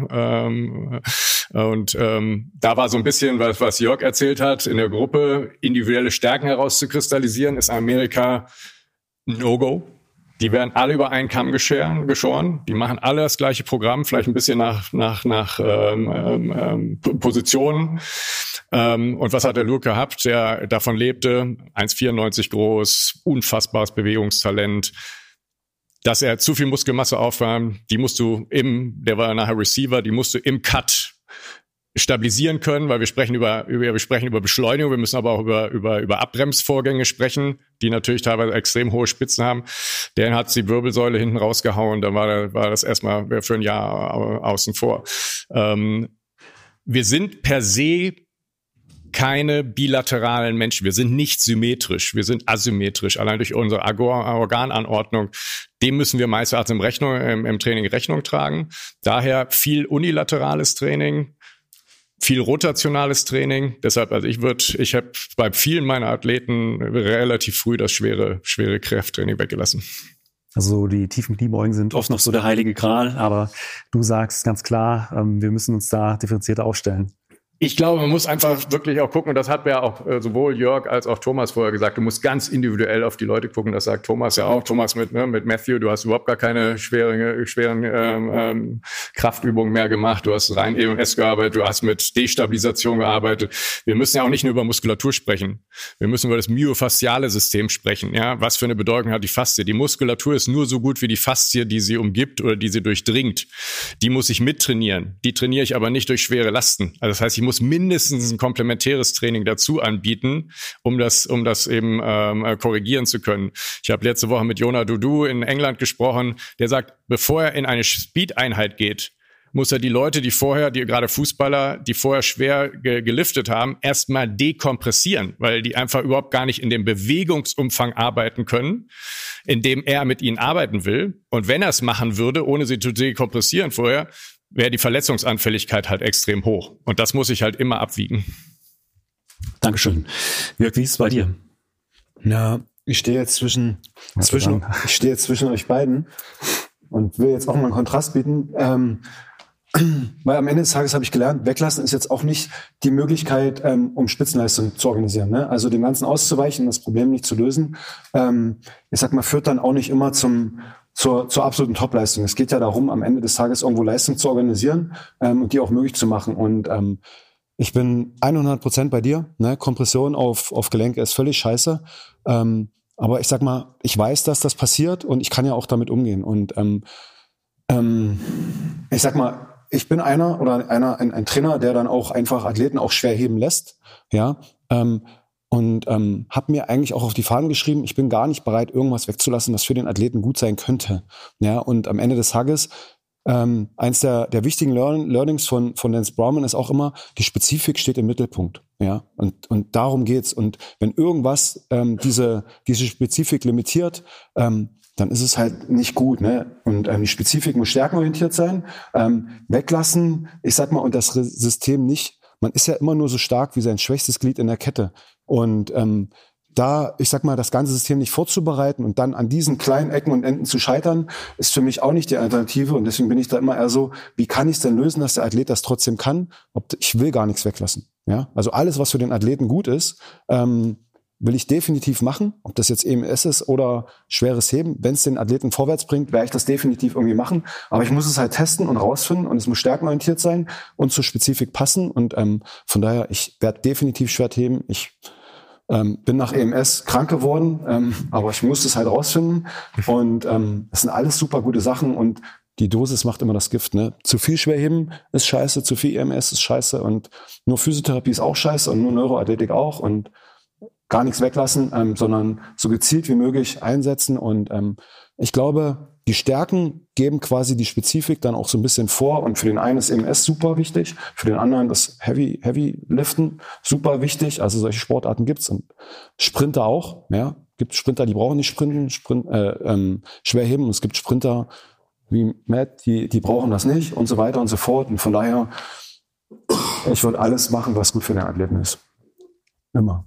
Da war so ein bisschen, was Jörg erzählt hat, in der Gruppe individuelle Stärken herauszukristallisieren, ist Amerika No-Go. Die werden alle über einen Kamm geschoren. Die machen alle das gleiche Programm, vielleicht ein bisschen nach Positionen. Und was hat der Luke gehabt? Der davon lebte, 1,94 groß, unfassbares Bewegungstalent. Dass er zu viel Muskelmasse aufwärmt, der war nachher Receiver, die musst du im Cut stabilisieren können, weil wir sprechen über Beschleunigung, wir müssen aber auch über Abbremsvorgänge sprechen, die natürlich teilweise extrem hohe Spitzen haben. Der hat die Wirbelsäule hinten rausgehauen, dann war das erstmal für ein Jahr außen vor. Wir sind per se keine bilateralen Menschen. Wir sind nicht symmetrisch, wir sind asymmetrisch, allein durch unsere Organanordnung. Dem müssen wir meines Erachtens im Training Rechnung tragen. Daher viel unilaterales Training, viel rotationales Training. Deshalb, also ich habe bei vielen meiner Athleten relativ früh das schwere Krafttraining weggelassen. Also die tiefen Kniebeugen sind oft noch so der heilige Gral, aber du sagst ganz klar, wir müssen uns da differenzierter aufstellen. Ich glaube, man muss einfach wirklich auch gucken, und das hat ja auch sowohl Jörg als auch Thomas vorher gesagt, du musst ganz individuell auf die Leute gucken, das sagt Thomas ja auch. Thomas mit Matthew, du hast überhaupt gar keine schweren Kraftübungen mehr gemacht, du hast rein EMS gearbeitet, du hast mit Destabilisation gearbeitet. Wir müssen ja auch nicht nur über Muskulatur sprechen, wir müssen über das myofasziale System sprechen. Ja, was für eine Bedeutung hat die Faszie? Die Muskulatur ist nur so gut wie die Faszie, die sie umgibt oder die sie durchdringt. Die muss ich mittrainieren, die trainiere ich aber nicht durch schwere Lasten. Also das heißt, ich muss mindestens ein komplementäres Training dazu anbieten, um das eben korrigieren zu können. Ich habe letzte Woche mit Jonah Dudu in England gesprochen, der sagt, bevor er in eine Speed-Einheit geht, muss er die Leute, die gerade Fußballer, die vorher schwer geliftet haben, erstmal dekompressieren, weil die einfach überhaupt gar nicht in dem Bewegungsumfang arbeiten können, in dem er mit ihnen arbeiten will. Und wenn er es machen würde, ohne sie zu dekompressieren vorher, wäre die Verletzungsanfälligkeit halt extrem hoch. Und das muss ich halt immer abwiegen. Dankeschön. Jörg, wie ist es bei dir? Ja, ich stehe jetzt zwischen euch beiden und will jetzt auch mal einen Kontrast bieten. Weil am Ende des Tages habe ich gelernt, weglassen ist jetzt auch nicht die Möglichkeit, um Spitzenleistung zu organisieren. Ne? Also dem Ganzen auszuweichen, das Problem nicht zu lösen, ich sag mal, führt dann auch nicht immer zur absoluten Topleistung. Es geht ja darum, am Ende des Tages irgendwo Leistung zu organisieren und die auch möglich zu machen. Und ich bin 100% bei dir. Ne? Kompression auf Gelenke ist völlig scheiße. Aber ich sag mal, ich weiß, dass das passiert und ich kann ja auch damit umgehen. Und ich sag mal, ich bin ein Trainer, der dann auch einfach Athleten auch schwer heben lässt. Ja. Und habe mir eigentlich auch auf die Fahnen geschrieben, ich bin gar nicht bereit, irgendwas wegzulassen, was für den Athleten gut sein könnte. Ja, und am Ende des Tages, eins der wichtigen Learnings von Lance Browman ist auch immer, die Spezifik steht im Mittelpunkt. Ja, und darum geht's. Und wenn irgendwas diese Spezifik limitiert, dann ist es halt nicht gut, ne? Und die Spezifik muss stärkenorientiert sein. Weglassen, ich sag mal, und das System nicht. Man ist ja immer nur so stark wie sein schwächstes Glied in der Kette. Und da, ich sag mal, das ganze System nicht vorzubereiten und dann an diesen kleinen Ecken und Enden zu scheitern, ist für mich auch nicht die Alternative. Und deswegen bin ich da immer eher so, wie kann ich es denn lösen, dass der Athlet das trotzdem kann? Ich will gar nichts weglassen. Ja, also alles, was für den Athleten gut ist, will ich definitiv machen. Ob das jetzt EMS ist oder schweres Heben. Wenn es den Athleten vorwärts bringt, werde ich das definitiv irgendwie machen. Aber ich muss es halt testen und rausfinden und es muss stärkenorientiert sein und zur Spezifik passen. Und von daher, ich werde definitiv Schwert heben. Ich bin nach EMS krank geworden, aber ich muss es halt rausfinden. Und das sind alles super gute Sachen und die Dosis macht immer das Gift. Ne? Zu viel Schwerheben ist scheiße, zu viel EMS ist scheiße und nur Physiotherapie ist auch scheiße und nur Neuroathletik auch und gar nichts weglassen, sondern so gezielt wie möglich einsetzen. Und ich glaube, die Stärken geben quasi die Spezifik dann auch so ein bisschen vor. Und für den einen ist EMS super wichtig, für den anderen das Heavy Liften super wichtig. Also solche Sportarten gibt's und Sprinter auch. Ja, gibt Sprinter, die brauchen nicht sprinten, schwer heben. Und es gibt Sprinter wie Matt, die brauchen das nicht und so weiter und so fort. Und von daher, ich würde alles machen, was gut für den Athleten ist. Immer.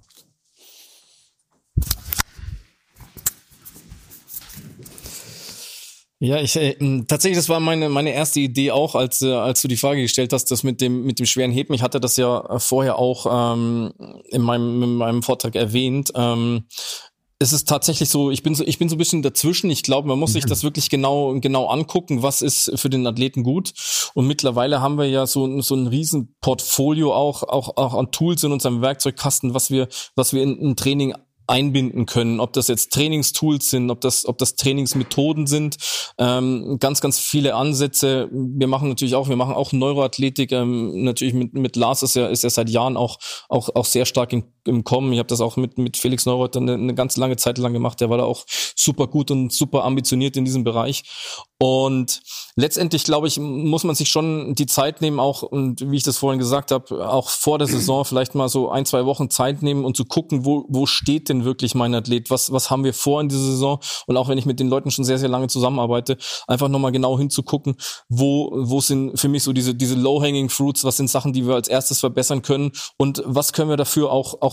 Ja, tatsächlich, das war meine erste Idee auch, als du die Frage gestellt hast, das mit dem schweren Heben. Ich hatte das ja vorher auch in meinem Vortrag erwähnt. Es ist tatsächlich so, ich bin so ein bisschen dazwischen. Ich glaube, man muss sich das wirklich genau angucken, was ist für den Athleten gut. Und mittlerweile haben wir ja so ein riesen Portfolio auch an Tools in unserem Werkzeugkasten, was wir in Training einbinden können, ob das jetzt Trainingstools sind, ob das Trainingsmethoden sind, ganz, ganz viele Ansätze. Wir machen auch Neuroathletik, natürlich mit Lars ist ja seit Jahren auch sehr stark im Kommen. Ich habe das auch mit Felix Neureuter eine ganz lange Zeit lang gemacht. Der war da auch super gut und super ambitioniert in diesem Bereich. Und letztendlich, glaube ich, muss man sich schon die Zeit nehmen, auch, und wie ich das vorhin gesagt habe, auch vor der Saison vielleicht mal so 1-2 Wochen Zeit nehmen und zu gucken, wo steht denn wirklich mein Athlet? Was haben wir vor in dieser Saison? Und auch wenn ich mit den Leuten schon sehr, sehr lange zusammenarbeite, einfach nochmal genau hinzugucken, wo sind für mich so diese Low-Hanging Fruits, was sind Sachen, die wir als erstes verbessern können und was können wir dafür auch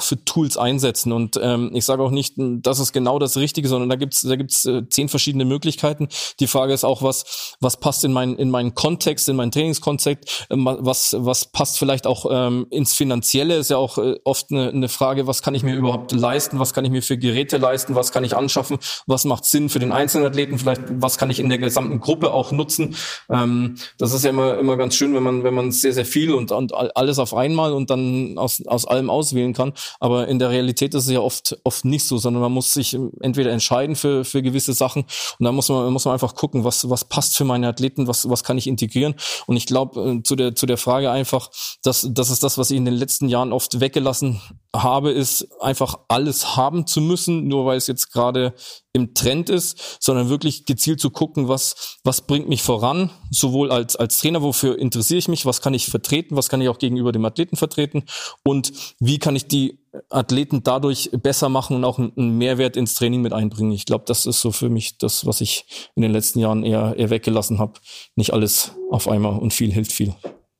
für Tools einsetzen. Und ich sage auch nicht, das ist genau das Richtige, sondern da gibt's 10 verschiedene Möglichkeiten. Die Frage ist auch, was passt in meinen Kontext, in meinen Trainingskontext, was passt vielleicht auch ins Finanzielle, ist ja auch oft eine Frage, was kann ich mir überhaupt leisten, was kann ich mir für Geräte leisten, was kann ich anschaffen, was macht Sinn für den einzelnen Athleten, vielleicht was kann ich in der gesamten Gruppe auch nutzen. Das ist ja immer ganz schön, wenn man sehr, sehr viel und alles auf einmal und dann aus allem auswählen kann. Aber in der Realität ist es ja oft nicht so, sondern man muss sich entweder entscheiden für gewisse Sachen und dann muss man einfach gucken, was passt für meine Athleten, was kann ich integrieren. Und ich glaube, zu der Frage einfach, das ist das, was ich in den letzten Jahren oft weggelassen habe, ist einfach alles haben zu müssen, nur weil es jetzt gerade im Trend ist, sondern wirklich gezielt zu gucken, was bringt mich voran, sowohl als Trainer, wofür interessiere ich mich, was kann ich vertreten, was kann ich auch gegenüber dem Athleten vertreten und wie kann ich die Athleten dadurch besser machen und auch einen Mehrwert ins Training mit einbringen. Ich glaube, das ist so für mich das, was ich in den letzten Jahren eher weggelassen habe. Nicht alles auf einmal und viel hilft viel.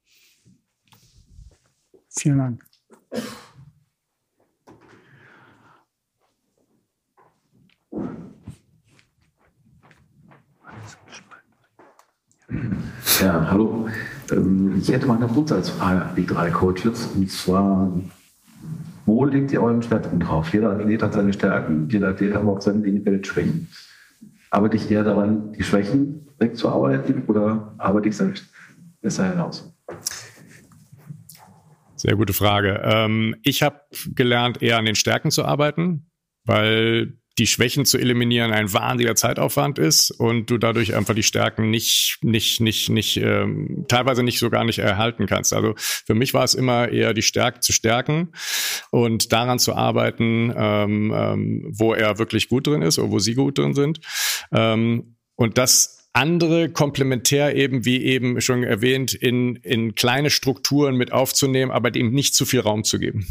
Vielen Dank. Ja, hallo. Ich hätte mal eine Grundsatzfrage an die 3 Coaches. Und zwar, wo legt ihr euren Schwerpunkt drauf? Jeder Athlet hat seine Stärken, jeder Athlet hat auch seine individuellen Schwächen. Arbeite ich eher daran, die Schwächen wegzuarbeiten oder arbeite ich selbst besser hinaus? Sehr gute Frage. Ich habe gelernt, eher an den Stärken zu arbeiten, weil die Schwächen zu eliminieren ein wahnsinniger Zeitaufwand ist und du dadurch einfach die Stärken teilweise sogar nicht erhalten kannst. Also für mich war es immer eher die Stärke zu stärken und daran zu arbeiten, wo er wirklich gut drin ist oder wo sie gut drin sind. Und das andere komplementär eben, wie eben schon erwähnt, in kleine Strukturen mit aufzunehmen, aber dem nicht zu viel Raum zu geben.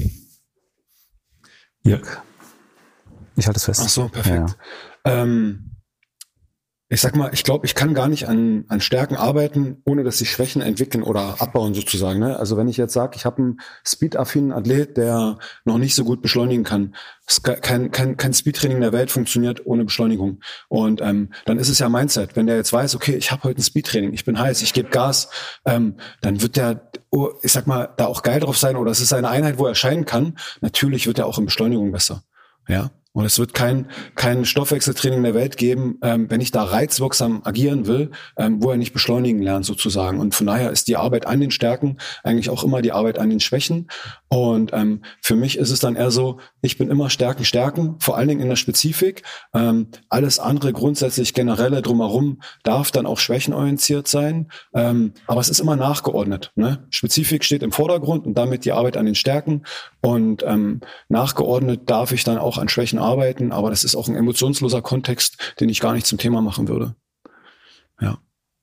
Jörg. Ich halte es fest. Ach so, perfekt. Ja. Ich sag mal, ich glaube, ich kann gar nicht an Stärken arbeiten, ohne dass sich Schwächen entwickeln oder abbauen sozusagen. Ne? Also wenn ich jetzt sage, ich habe einen speed-affinen Athlet, der noch nicht so gut beschleunigen kann, kein Speedtraining der Welt funktioniert ohne Beschleunigung. Und dann ist es ja Mindset. Wenn der jetzt weiß, okay, ich habe heute ein Speedtraining, ich bin heiß, ich gebe Gas, dann wird der, ich sag mal, da auch geil drauf sein oder es ist eine Einheit, wo er scheinen kann. Natürlich wird er auch in Beschleunigung besser. Ja. Und es wird kein Stoffwechseltraining der Welt geben, wenn ich da reizwirksam agieren will, wo er nicht beschleunigen lernt sozusagen. Und von daher ist die Arbeit an den Stärken eigentlich auch immer die Arbeit an den Schwächen. Und für mich ist es dann eher so, ich bin immer Stärken, vor allen Dingen in der Spezifik. Alles andere grundsätzlich generelle drumherum darf dann auch schwächenorientiert sein. Aber es ist immer nachgeordnet. Ne? Spezifik steht im Vordergrund und damit die Arbeit an den Stärken. Und nachgeordnet darf ich dann auch an Schwächen arbeiten, aber das ist auch ein emotionsloser Kontext, den ich gar nicht zum Thema machen würde. Ja.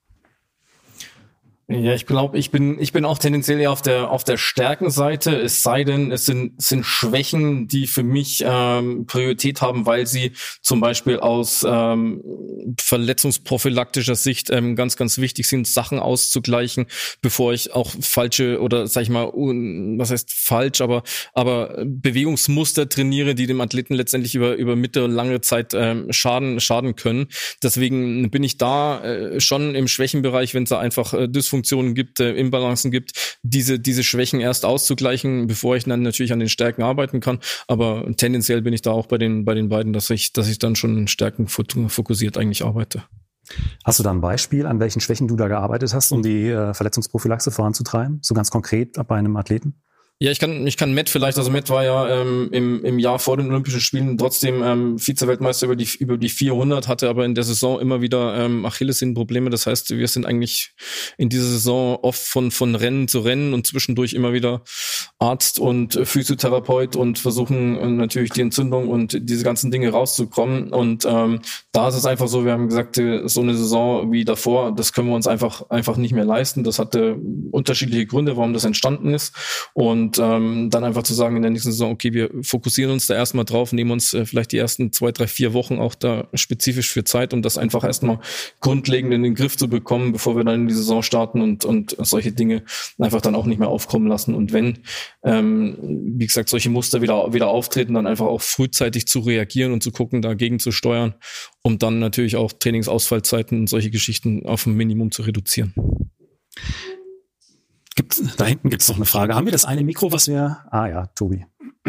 Ja, ich glaube, ich bin auch tendenziell eher auf der Stärkenseite, es sei denn, es sind Schwächen, die für mich Priorität haben, weil sie zum Beispiel aus verletzungsprophylaktischer Sicht ganz, ganz wichtig sind, Sachen auszugleichen, bevor ich auch falsche oder sag ich mal, was heißt falsch, aber Bewegungsmuster trainiere, die dem Athleten letztendlich über mittel- und lange Zeit schaden können. Deswegen bin ich da schon im Schwächenbereich, wenn es da einfach Dysfunktionen gibt, Imbalancen gibt, diese Schwächen erst auszugleichen, bevor ich dann natürlich an den Stärken arbeiten kann. Aber tendenziell bin ich da auch bei den beiden, dass ich dann schon Stärken fokussiert eigentlich arbeite. Hast du da ein Beispiel, an welchen Schwächen du da gearbeitet hast, um die Verletzungsprophylaxe voranzutreiben? So ganz konkret bei einem Athleten? Ja, ich kann Matt vielleicht, also Matt war ja im Jahr vor den Olympischen Spielen trotzdem Vize-Weltmeister über die 400, hatte aber in der Saison immer wieder Achillessehnenprobleme. Das heißt, wir sind eigentlich in dieser Saison oft von Rennen zu Rennen und zwischendurch immer wieder Arzt und Physiotherapeut und versuchen natürlich die Entzündung und diese ganzen Dinge rauszukommen. Und da ist es einfach so, wir haben gesagt, so eine Saison wie davor, das können wir uns einfach nicht mehr leisten. Das hatte unterschiedliche Gründe, warum das entstanden ist. Und Und dann einfach zu sagen in der nächsten Saison, okay, wir fokussieren uns da erstmal drauf, nehmen uns vielleicht die ersten 2, 3, 4 Wochen auch da spezifisch für Zeit, um das einfach erstmal grundlegend in den Griff zu bekommen, bevor wir dann in die Saison starten und solche Dinge einfach dann auch nicht mehr aufkommen lassen. Und wenn, wie gesagt, solche Muster wieder auftreten, dann einfach auch frühzeitig zu reagieren und zu gucken, dagegen zu steuern, um dann natürlich auch Trainingsausfallzeiten und solche Geschichten auf ein Minimum zu reduzieren. Da hinten gibt's noch eine Frage. Haben wir das eine Mikro, was wir... Ah ja, Tobi.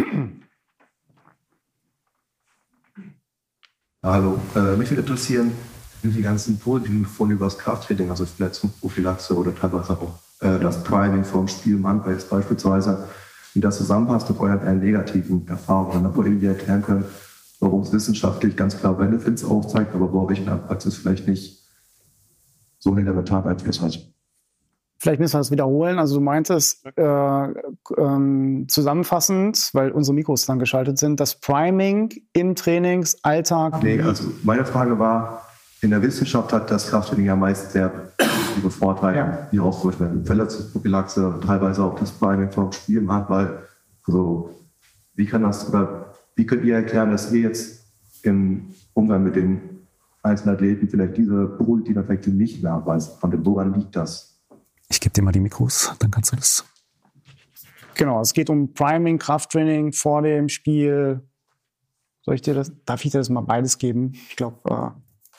Hallo, mich würde interessieren, wie die ganzen positiven Befunde über das Krafttraining, also Verletzung, Prophylaxe oder teilweise auch das Priming vom Spiel im Handball jetzt beispielsweise, wie das zusammenpasst mit euren negativen Erfahrungen, wo ihr irgendwie erklären könnt, warum es wissenschaftlich ganz klar Benefits aufzeigt, aber warum ich in der Praxis vielleicht nicht so elementar einfluss hat. Vielleicht müssen wir das wiederholen. Also du meintest zusammenfassend, weil unsere Mikros dann geschaltet sind, das Priming im Trainingsalltag. Nee, also meine Frage war, in der Wissenschaft hat das Krafttraining ja meist sehr positive Vorteile, die aufgeführt werden. Verletzungsprophylaxe, teilweise auch das Priming vom Spiel im Handball. Also wie könnt ihr erklären, dass ihr jetzt im Umgang mit den einzelnen Athleten vielleicht diese positiven Effekte nicht mehr abweisen konntet? Woran liegt das? Ich gebe dir mal die Mikros, dann kannst du das. Genau, es geht um Priming, Krafttraining vor dem Spiel. Darf ich dir das mal beides geben? Ich glaube.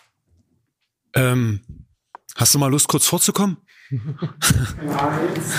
Hast du mal Lust, kurz vorzukommen? Ja,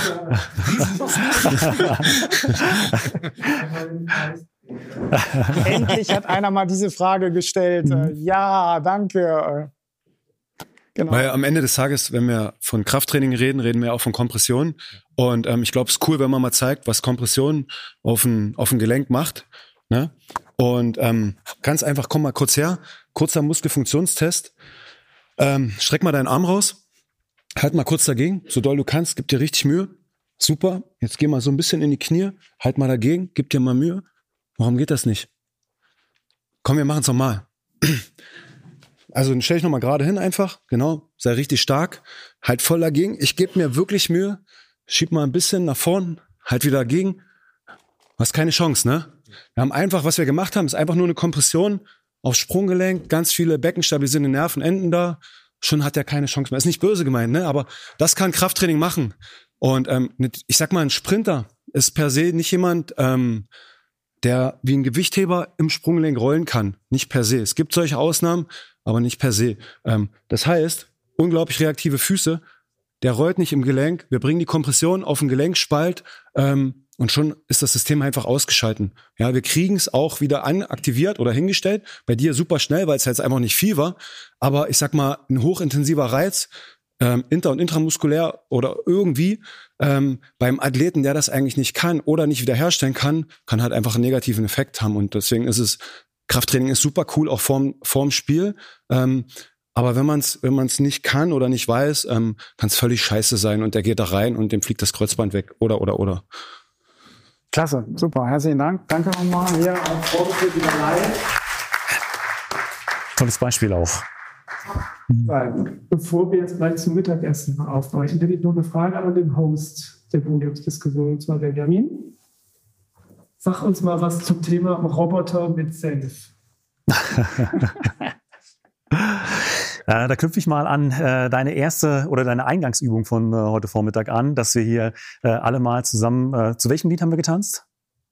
Endlich hat einer mal diese Frage gestellt. Ja, danke. Genau. Weil am Ende des Tages, wenn wir von Krafttraining reden, reden wir auch von Kompression. Und ich glaube, es ist cool, wenn man mal zeigt, was Kompression auf ein Gelenk macht. Ne? Und ganz einfach, komm mal kurz her, kurzer Muskelfunktionstest. Streck mal deinen Arm raus, halt mal kurz dagegen, so doll du kannst, gib dir richtig Mühe. Super, jetzt geh mal so ein bisschen in die Knie, halt mal dagegen, gib dir mal Mühe. Warum geht das nicht? Komm, wir machen es nochmal. Also dann stell dich nochmal gerade hin einfach, genau, sei richtig stark, halt voll dagegen. Ich gebe mir wirklich Mühe, schieb mal ein bisschen nach vorn, halt wieder dagegen. Du hast keine Chance, ne? Wir haben einfach, was wir gemacht haben, ist einfach nur eine Kompression aufs Sprunggelenk, ganz viele beckenstabilisierende Nervenenden da. Schon hat er keine Chance mehr. Ist nicht böse gemeint, ne? Aber das kann Krafttraining machen. Und ich sag mal, ein Sprinter ist per se nicht jemand, der wie ein Gewichtheber im Sprunggelenk rollen kann. Nicht per se. Es gibt solche Ausnahmen, aber nicht per se. Das heißt, unglaublich reaktive Füße, der rollt nicht im Gelenk, wir bringen die Kompression auf den Gelenkspalt und schon ist das System einfach ausgeschalten. Ja, wir kriegen es auch wieder aktiviert oder hingestellt. Bei dir super schnell, weil es jetzt einfach nicht viel war. Aber ich sag mal, ein hochintensiver Reiz, inter- und intramuskulär oder irgendwie beim Athleten, der das eigentlich nicht kann oder nicht wiederherstellen kann halt einfach einen negativen Effekt haben. Und deswegen ist es, Krafttraining ist super cool, auch vorm Spiel. Aber wenn man es nicht kann oder nicht weiß, kann es völlig scheiße sein und der geht da rein und dem fliegt das Kreuzband weg. Oder. Klasse, super, herzlichen Dank. Danke nochmal hier auf Vorgeführt wieder live. Tolles Beispiel auch. Bevor wir jetzt gleich zum Mittagessen aufbrechen, da geht noch eine Frage an den Host der Podiumsdiskussion, und zwar Benjamin. Sag uns mal was zum Thema Roboter mit Senf. Da knüpfe ich mal an deine erste oder deine Eingangsübung von heute Vormittag an, dass wir hier alle mal zusammen, zu welchem Lied haben wir getanzt?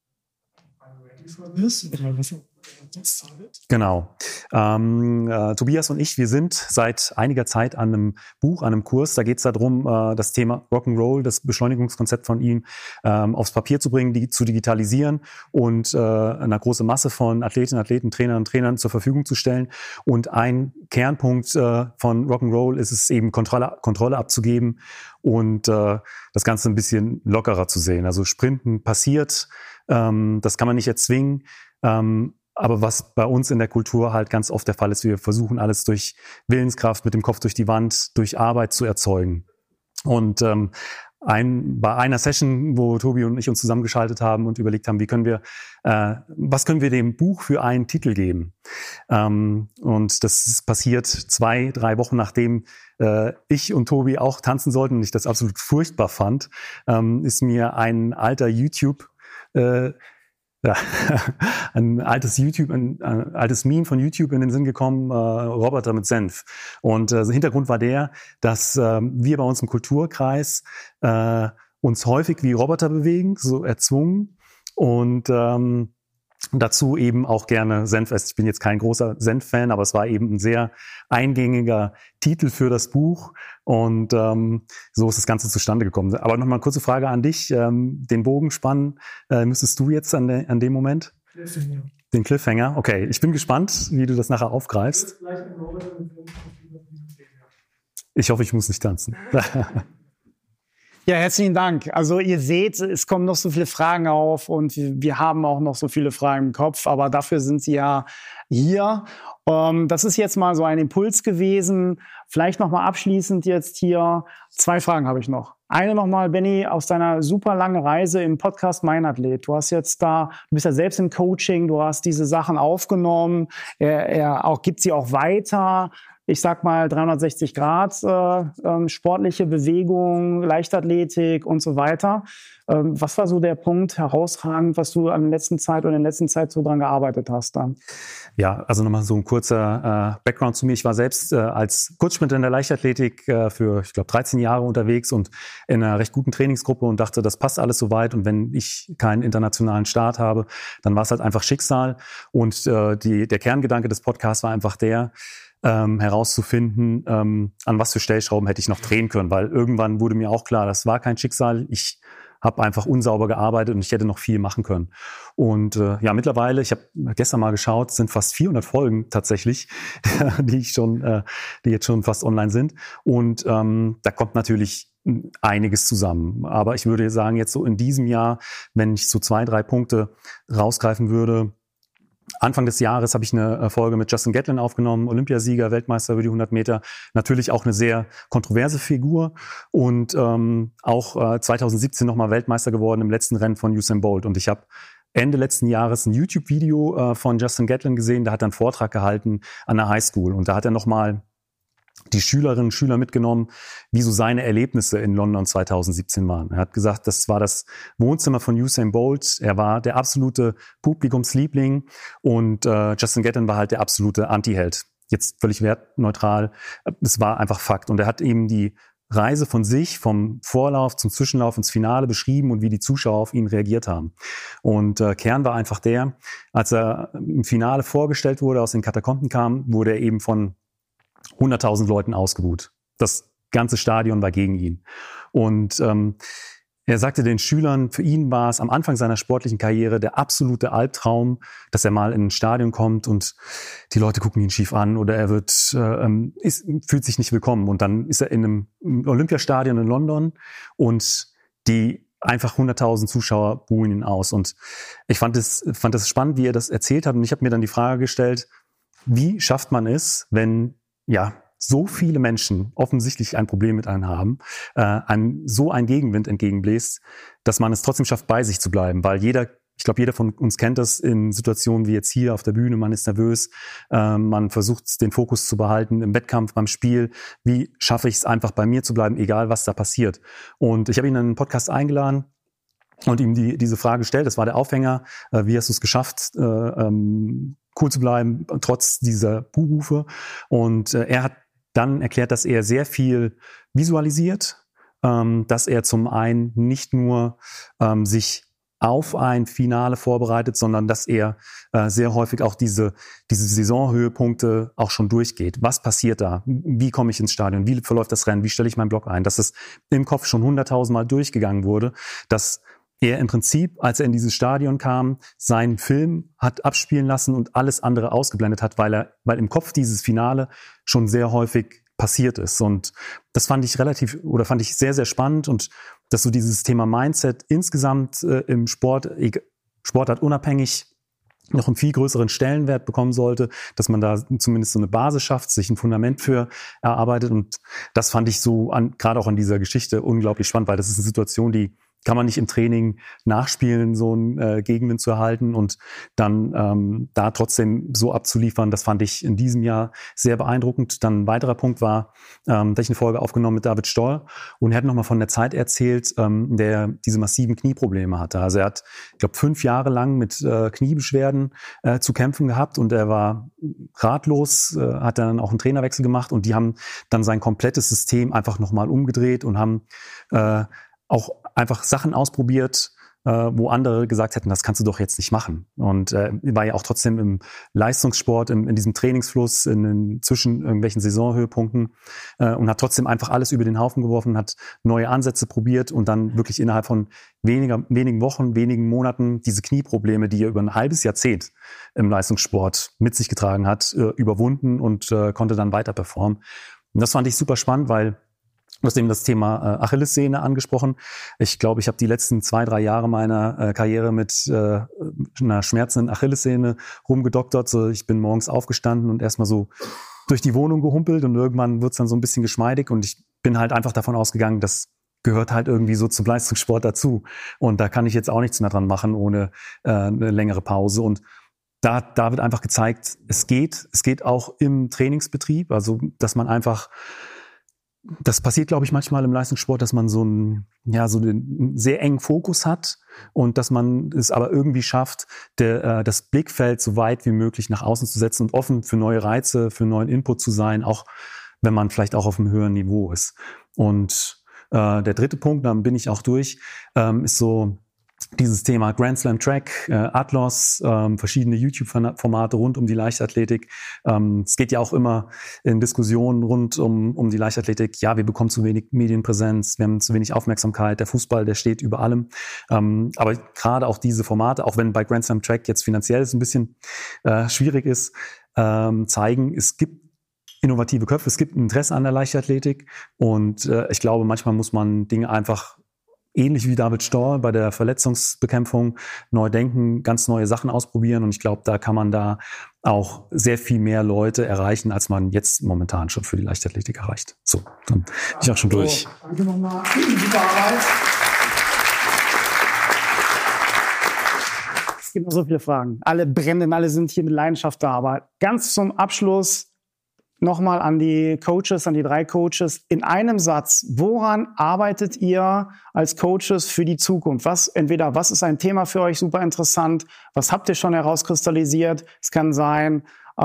Genau. Tobias und ich, wir sind seit einiger Zeit an einem Buch, an einem Kurs. Da geht es darum, das Thema Rock'n'Roll, das Beschleunigungskonzept von ihm aufs Papier zu bringen, zu digitalisieren und einer großen Masse von Athletinnen, Athleten, Trainerinnen und Trainern zur Verfügung zu stellen. Und ein Kernpunkt von Rock'n'Roll ist es eben, Kontrolle abzugeben und das Ganze ein bisschen lockerer zu sehen. Also Sprinten passiert, das kann man nicht erzwingen. Aber was bei uns in der Kultur halt ganz oft der Fall ist, wir versuchen alles durch Willenskraft, mit dem Kopf durch die Wand, durch Arbeit zu erzeugen. Und bei einer Session, wo Tobi und ich uns zusammengeschaltet haben und überlegt haben, was können wir dem Buch für einen Titel geben? Und das ist passiert 2-3 Wochen, nachdem ich und Tobi auch tanzen sollten und ich das absolut furchtbar fand, ist mir ein alter ein altes Meme von YouTube in den Sinn gekommen, Roboter mit Senf. Und Hintergrund war der, dass wir bei uns im Kulturkreis uns häufig wie Roboter bewegen, so erzwungen, und dazu eben auch gerne Senf essen. Ich bin jetzt kein großer Senf-Fan, aber es war eben ein sehr eingängiger Titel für das Buch, und so ist das Ganze zustande gekommen. Aber nochmal eine kurze Frage an dich. Den Bogen spannen müsstest du jetzt an dem Moment? Cliffhanger. Den Cliffhanger? Okay, ich bin gespannt, wie du das nachher aufgreifst. Ich hoffe, ich muss nicht tanzen. Ja, herzlichen Dank. Also ihr seht, es kommen noch so viele Fragen auf und wir haben auch noch so viele Fragen im Kopf, aber dafür sind Sie ja hier. Das ist jetzt mal so ein Impuls gewesen. Vielleicht noch mal abschließend jetzt hier 2 Fragen habe ich noch. Eine nochmal, Benny, aus deiner super langen Reise im Podcast Mein Athlet. Du bist ja selbst im Coaching, du hast diese Sachen aufgenommen, er gibt sie auch weiter. Ich sag mal 360 Grad, sportliche Bewegung, Leichtathletik und so weiter. Was war so der Punkt herausragend, was du in der letzten Zeit so dran gearbeitet hast dann? Ja, also nochmal so ein kurzer Background zu mir. Ich war selbst als Kurzsprinter in der Leichtathletik für, ich glaube, 13 Jahre unterwegs und in einer recht guten Trainingsgruppe und dachte, das passt alles soweit. Und wenn ich keinen internationalen Start habe, dann war es halt einfach Schicksal. Und der Kerngedanke des Podcasts war einfach herauszufinden, an was für Stellschrauben hätte ich noch drehen können, weil irgendwann wurde mir auch klar, das war kein Schicksal, ich habe einfach unsauber gearbeitet und ich hätte noch viel machen können. Und mittlerweile, ich habe gestern mal geschaut, sind fast 400 Folgen tatsächlich, die jetzt schon fast online sind. Und da kommt natürlich einiges zusammen. Aber ich würde sagen, jetzt so in diesem Jahr, wenn ich so 2-3 Punkte rausgreifen würde, Anfang des Jahres habe ich eine Folge mit Justin Gatlin aufgenommen, Olympiasieger, Weltmeister über die 100 Meter. Natürlich auch eine sehr kontroverse Figur und auch 2017 nochmal Weltmeister geworden im letzten Rennen von Usain Bolt. Und ich habe Ende letzten Jahres ein YouTube-Video von Justin Gatlin gesehen, der hat einen Vortrag gehalten an der Highschool und da hat er nochmal die Schülerinnen und Schüler mitgenommen, wie so seine Erlebnisse in London 2017 waren. Er hat gesagt, das war das Wohnzimmer von Usain Bolt. Er war der absolute Publikumsliebling und Justin Gatlin war halt der absolute Anti-Held. Jetzt völlig wertneutral. Es war einfach Fakt. Und er hat eben die Reise von sich, vom Vorlauf zum Zwischenlauf ins Finale beschrieben und wie die Zuschauer auf ihn reagiert haben. Und Kern war einfach der, als er im Finale vorgestellt wurde, aus den Katakomben kam, wurde er eben von 100.000 Leuten ausgebuht. Das ganze Stadion war gegen ihn. Und er sagte den Schülern, für ihn war es am Anfang seiner sportlichen Karriere der absolute Albtraum, dass er mal in ein Stadion kommt und die Leute gucken ihn schief an oder er fühlt sich nicht willkommen. Und dann ist er in einem Olympiastadion in London und die einfach 100.000 Zuschauer buhen ihn aus. Und ich fand es spannend, wie er das erzählt hat. Und ich habe mir dann die Frage gestellt, wie schafft man es, wenn so viele Menschen offensichtlich ein Problem mit einem haben, einem so ein Gegenwind entgegenbläst, dass man es trotzdem schafft, bei sich zu bleiben. Weil jeder von uns kennt das in Situationen wie jetzt hier auf der Bühne, man ist nervös, man versucht den Fokus zu behalten im Wettkampf, beim Spiel. Wie schaffe ich es einfach, bei mir zu bleiben, egal was da passiert? Und ich habe ihn in einen Podcast eingeladen und ihm diese Frage gestellt. Das war der Aufhänger. Wie hast du es geschafft, cool zu bleiben, trotz dieser Buhrufe? Und er hat dann erklärt, dass er sehr viel visualisiert, dass er zum einen nicht nur sich auf ein Finale vorbereitet, sondern dass er sehr häufig auch diese Saisonhöhepunkte auch schon durchgeht. Was passiert da? Wie komme ich ins Stadion? Wie verläuft das Rennen? Wie stelle ich meinen Block ein? Dass es im Kopf schon 100.000 Mal durchgegangen wurde, dass er im Prinzip, als er in dieses Stadion kam, seinen Film hat abspielen lassen und alles andere ausgeblendet hat, weil im Kopf dieses Finale schon sehr häufig passiert ist. Und das fand ich sehr, sehr spannend und dass so dieses Thema Mindset insgesamt im Sportart unabhängig noch einen viel größeren Stellenwert bekommen sollte, dass man da zumindest so eine Basis schafft, sich ein Fundament für erarbeitet. Und das fand ich so gerade auch an dieser Geschichte unglaublich spannend, weil das ist eine Situation, die kann man nicht im Training nachspielen, so einen Gegenwind zu erhalten und dann da trotzdem so abzuliefern. Das fand ich in diesem Jahr sehr beeindruckend. Dann ein weiterer Punkt war, dass ich eine Folge aufgenommen mit David Stoll und er hat nochmal von der Zeit erzählt, in der er diese massiven Knieprobleme hatte. Also er hat, ich glaube, 5 Jahre lang mit Kniebeschwerden zu kämpfen gehabt und er war ratlos, hat dann auch einen Trainerwechsel gemacht und die haben dann sein komplettes System einfach nochmal umgedreht und haben auch einfach Sachen ausprobiert, wo andere gesagt hätten, das kannst du doch jetzt nicht machen. Und war ja auch trotzdem im Leistungssport, in diesem Trainingsfluss, zwischen irgendwelchen Saisonhöhepunkten und hat trotzdem einfach alles über den Haufen geworfen, hat neue Ansätze probiert und dann wirklich innerhalb von wenigen Wochen, wenigen Monaten diese Knieprobleme, die er über ein halbes Jahrzehnt im Leistungssport mit sich getragen hat, überwunden und konnte dann weiter performen. Und das fand ich super spannend, weil du hast eben das Thema Achillessehne angesprochen. Ich glaube, ich habe die letzten 2-3 Jahre meiner Karriere mit einer schmerzenden Achillessehne rumgedoktert. So, ich bin morgens aufgestanden und erstmal so durch die Wohnung gehumpelt und irgendwann wird's dann so ein bisschen geschmeidig und ich bin halt einfach davon ausgegangen, das gehört halt irgendwie so zum Leistungssport dazu. Und da kann ich jetzt auch nichts mehr dran machen ohne eine längere Pause. Und da wird einfach gezeigt, es geht auch im Trainingsbetrieb, also dass man einfach das passiert, glaube ich, manchmal im Leistungssport, dass man so einen sehr engen Fokus hat und dass man es aber irgendwie schafft, das Blickfeld so weit wie möglich nach außen zu setzen und offen für neue Reize, für neuen Input zu sein, auch wenn man vielleicht auch auf einem höheren Niveau ist. Und der dritte Punkt, dann bin ich auch durch, ist so dieses Thema Grand Slam Track, Atlas, verschiedene YouTube-Formate rund um die Leichtathletik. Es geht ja auch immer in Diskussionen rund um die Leichtathletik. Ja, wir bekommen zu wenig Medienpräsenz, wir haben zu wenig Aufmerksamkeit. Der Fußball, der steht über allem. Aber gerade auch diese Formate, auch wenn bei Grand Slam Track jetzt finanziell es ein bisschen schwierig ist, zeigen, es gibt innovative Köpfe, es gibt ein Interesse an der Leichtathletik. Und ich glaube, manchmal muss man Dinge einfach ähnlich wie David Storr bei der Verletzungsbekämpfung neu denken, ganz neue Sachen ausprobieren. Und ich glaube, da kann man da auch sehr viel mehr Leute erreichen, als man jetzt momentan schon für die Leichtathletik erreicht. So, dann bin ich auch schon durch. Danke nochmal. Super Arbeit. Es gibt noch so viele Fragen. Alle brennen, alle sind hier mit Leidenschaft da. Aber ganz zum Abschluss nochmal an die Coaches, an die 3 Coaches. In einem Satz, woran arbeitet ihr als Coaches für die Zukunft? Was ist ein Thema für euch super interessant? Was habt ihr schon herauskristallisiert? Es kann sein,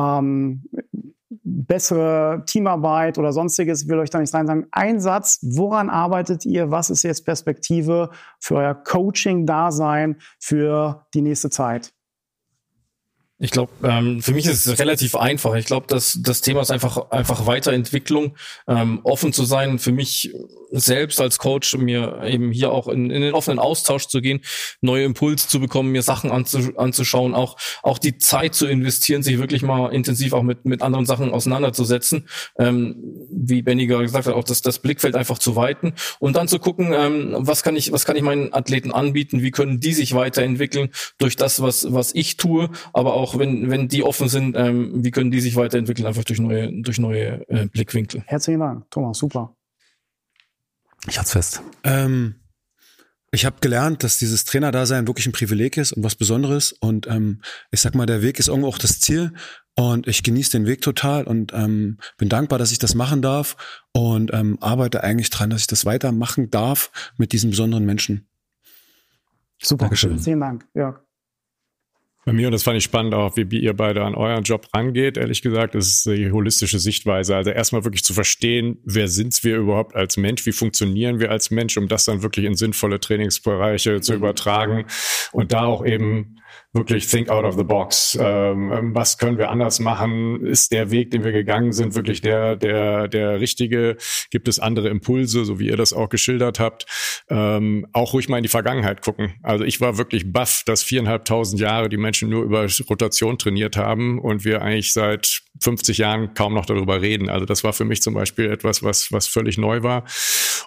bessere Teamarbeit oder sonstiges. Ich will euch da nicht sagen. Ein Satz, woran arbeitet ihr? Was ist jetzt Perspektive für euer Coaching-Dasein für die nächste Zeit? Ich glaube, für mich ist es relativ einfach. Ich glaube, das Thema ist einfach Weiterentwicklung, offen zu sein, für mich selbst als Coach, mir eben hier auch in den offenen Austausch zu gehen, neue Impulse zu bekommen, mir Sachen anzuschauen, auch die Zeit zu investieren, sich wirklich mal intensiv auch mit anderen Sachen auseinanderzusetzen, wie Benny gerade gesagt hat, auch das Blickfeld einfach zu weiten und dann zu gucken, was kann ich meinen Athleten anbieten, wie können die sich weiterentwickeln durch das, was ich tue, aber auch wenn die offen sind, wie können die sich weiterentwickeln, einfach durch neue Blickwinkel. Herzlichen Dank, Thomas, super. Ich halte fest. Ich habe gelernt, dass dieses Trainerdasein wirklich ein Privileg ist und was Besonderes. Und ich sag mal, der Weg ist irgendwo auch das Ziel. Und ich genieße den Weg total und bin dankbar, dass ich das machen darf und arbeite eigentlich dran, dass ich das weitermachen darf mit diesen besonderen Menschen. Super. Dankeschön. Vielen Dank, Jörg. Bei mir, und das fand ich spannend auch, wie ihr beide an euren Job rangeht, ehrlich gesagt, das ist die holistische Sichtweise. Also erstmal wirklich zu verstehen, wer sind wir überhaupt als Mensch, wie funktionieren wir als Mensch, um das dann wirklich in sinnvolle Trainingsbereiche zu übertragen und da auch eben wirklich think out of the box. Was können wir anders machen? Ist der Weg, den wir gegangen sind, wirklich der richtige? Gibt es andere Impulse, so wie ihr das auch geschildert habt? Auch ruhig mal in die Vergangenheit gucken. Also ich war wirklich baff, dass 4.500 Jahre die Menschen nur über Rotation trainiert haben und wir eigentlich seit 50 Jahren kaum noch darüber reden. Also das war für mich zum Beispiel etwas, was völlig neu war.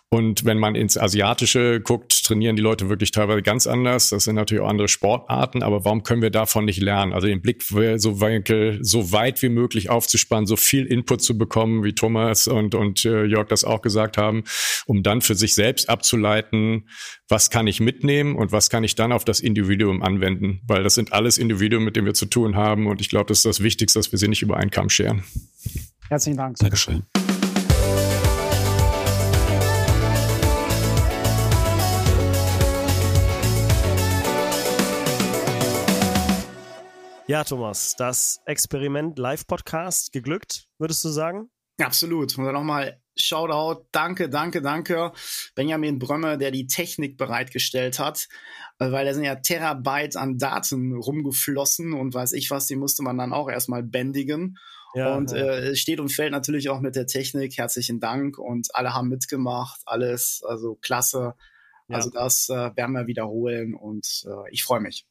Und wenn man ins Asiatische guckt, trainieren die Leute wirklich teilweise ganz anders. Das sind natürlich auch andere Sportarten, aber warum können wir davon nicht lernen? Also den Blick so weit wie möglich aufzuspannen, so viel Input zu bekommen, wie Thomas und Jörg das auch gesagt haben, um dann für sich selbst abzuleiten, was kann ich mitnehmen und was kann ich dann auf das Individuum anwenden? Weil das sind alles Individuen, mit denen wir zu tun haben, und ich glaube, das ist das Wichtigste, dass wir sie nicht über einen Kamm scheren. Herzlichen Dank. Dankeschön. Ja, Thomas, das Experiment Live-Podcast geglückt, würdest du sagen? Absolut. Und dann nochmal Shoutout, danke Benjamin Brömme, der die Technik bereitgestellt hat, weil da sind ja Terabyte an Daten rumgeflossen und weiß ich was, die musste man dann auch erstmal bändigen. Ja, und steht und fällt natürlich auch mit der Technik. Herzlichen Dank, und alle haben mitgemacht, alles, also klasse. Ja. Also das werden wir wiederholen, und ich freue mich.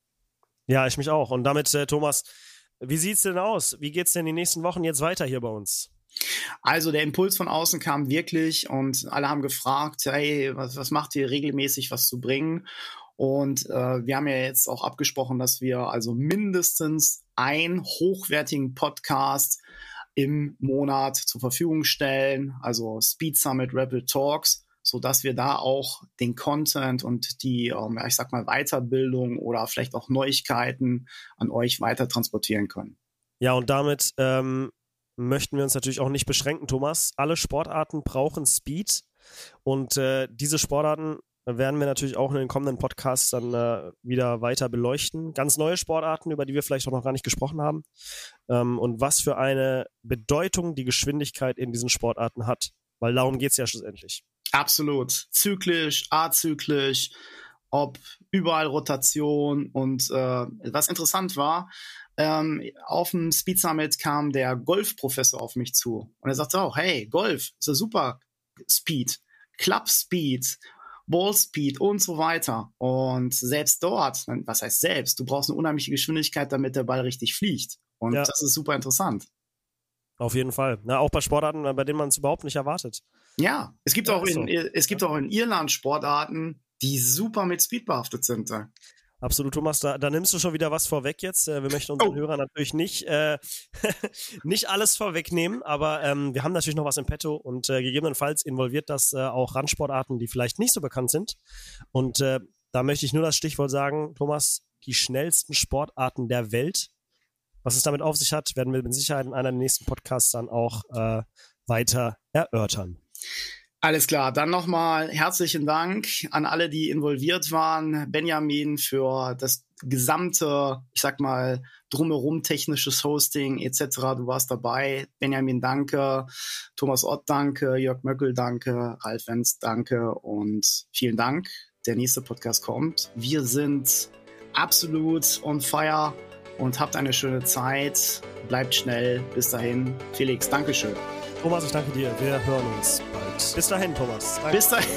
Ja, ich mich auch. Und damit, Thomas, wie sieht's denn aus? Wie geht's denn die nächsten Wochen jetzt weiter hier bei uns? Also der Impuls von außen kam wirklich, und alle haben gefragt, hey, was macht ihr regelmäßig, was zu bringen? Und wir haben ja jetzt auch abgesprochen, dass wir also mindestens einen hochwertigen Podcast im Monat zur Verfügung stellen, also Speed Summit Rapid Talks, so dass wir da auch den Content und die, ich sag mal, Weiterbildung oder vielleicht auch Neuigkeiten an euch weiter transportieren können. Ja, und damit möchten wir uns natürlich auch nicht beschränken, Thomas. Alle Sportarten brauchen Speed, und diese Sportarten werden wir natürlich auch in den kommenden Podcasts dann wieder weiter beleuchten. Ganz neue Sportarten, über die wir vielleicht auch noch gar nicht gesprochen haben, und was für eine Bedeutung die Geschwindigkeit in diesen Sportarten hat, weil darum geht es ja schlussendlich. Absolut. Zyklisch, azyklisch, ob überall Rotation. Und was interessant war, auf dem Speed Summit kam der Golfprofessor auf mich zu. Und er sagte auch, hey, Golf ist ja super Speed, Club Speed, Ball Speed und so weiter. Und selbst dort, was heißt selbst, du brauchst eine unheimliche Geschwindigkeit, damit der Ball richtig fliegt. Und das ist super interessant. Auf jeden Fall. Na, auch bei Sportarten, bei denen man es überhaupt nicht erwartet. Ja, es gibt auch in Irland Sportarten, die super mit Speed behaftet sind. Absolut, Thomas, da nimmst du schon wieder was vorweg jetzt. Wir möchten unseren Hörern natürlich nicht alles vorwegnehmen, aber wir haben natürlich noch was im Petto, und gegebenenfalls involviert das auch Randsportarten, die vielleicht nicht so bekannt sind. Und da möchte ich nur das Stichwort sagen, Thomas, die schnellsten Sportarten der Welt. Was es damit auf sich hat, werden wir mit Sicherheit in einer der nächsten Podcasts dann auch weiter erörtern. Alles klar, dann nochmal herzlichen Dank an alle, die involviert waren. Benjamin für das gesamte, ich sag mal, drumherum technisches Hosting etc. Du warst dabei. Benjamin, danke. Thomas Ott, danke. Jörg Möckel, danke. Ralf Wenz, danke. Und vielen Dank. Der nächste Podcast kommt. Wir sind absolut on fire. Und habt eine schöne Zeit. Bleibt schnell. Bis dahin. Felix, Dankeschön. Thomas, ich danke dir. Wir hören uns bald. Bis dahin, Thomas. Danke. Bis dahin.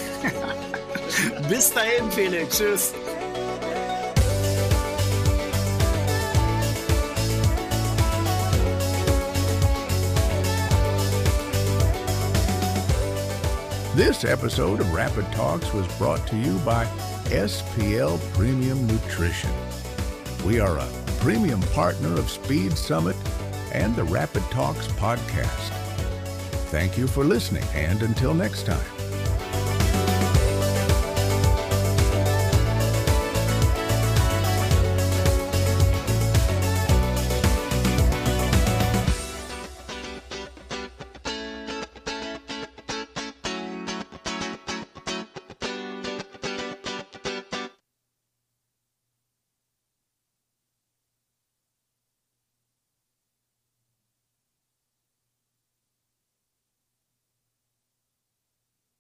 Bis dahin, Felix. Tschüss. This episode of Rapid Talks was brought to you by SPL Premium Nutrition. We are a premium partner of Speed Summit and the Rapid Talks podcast. Thank you for listening, and until next time.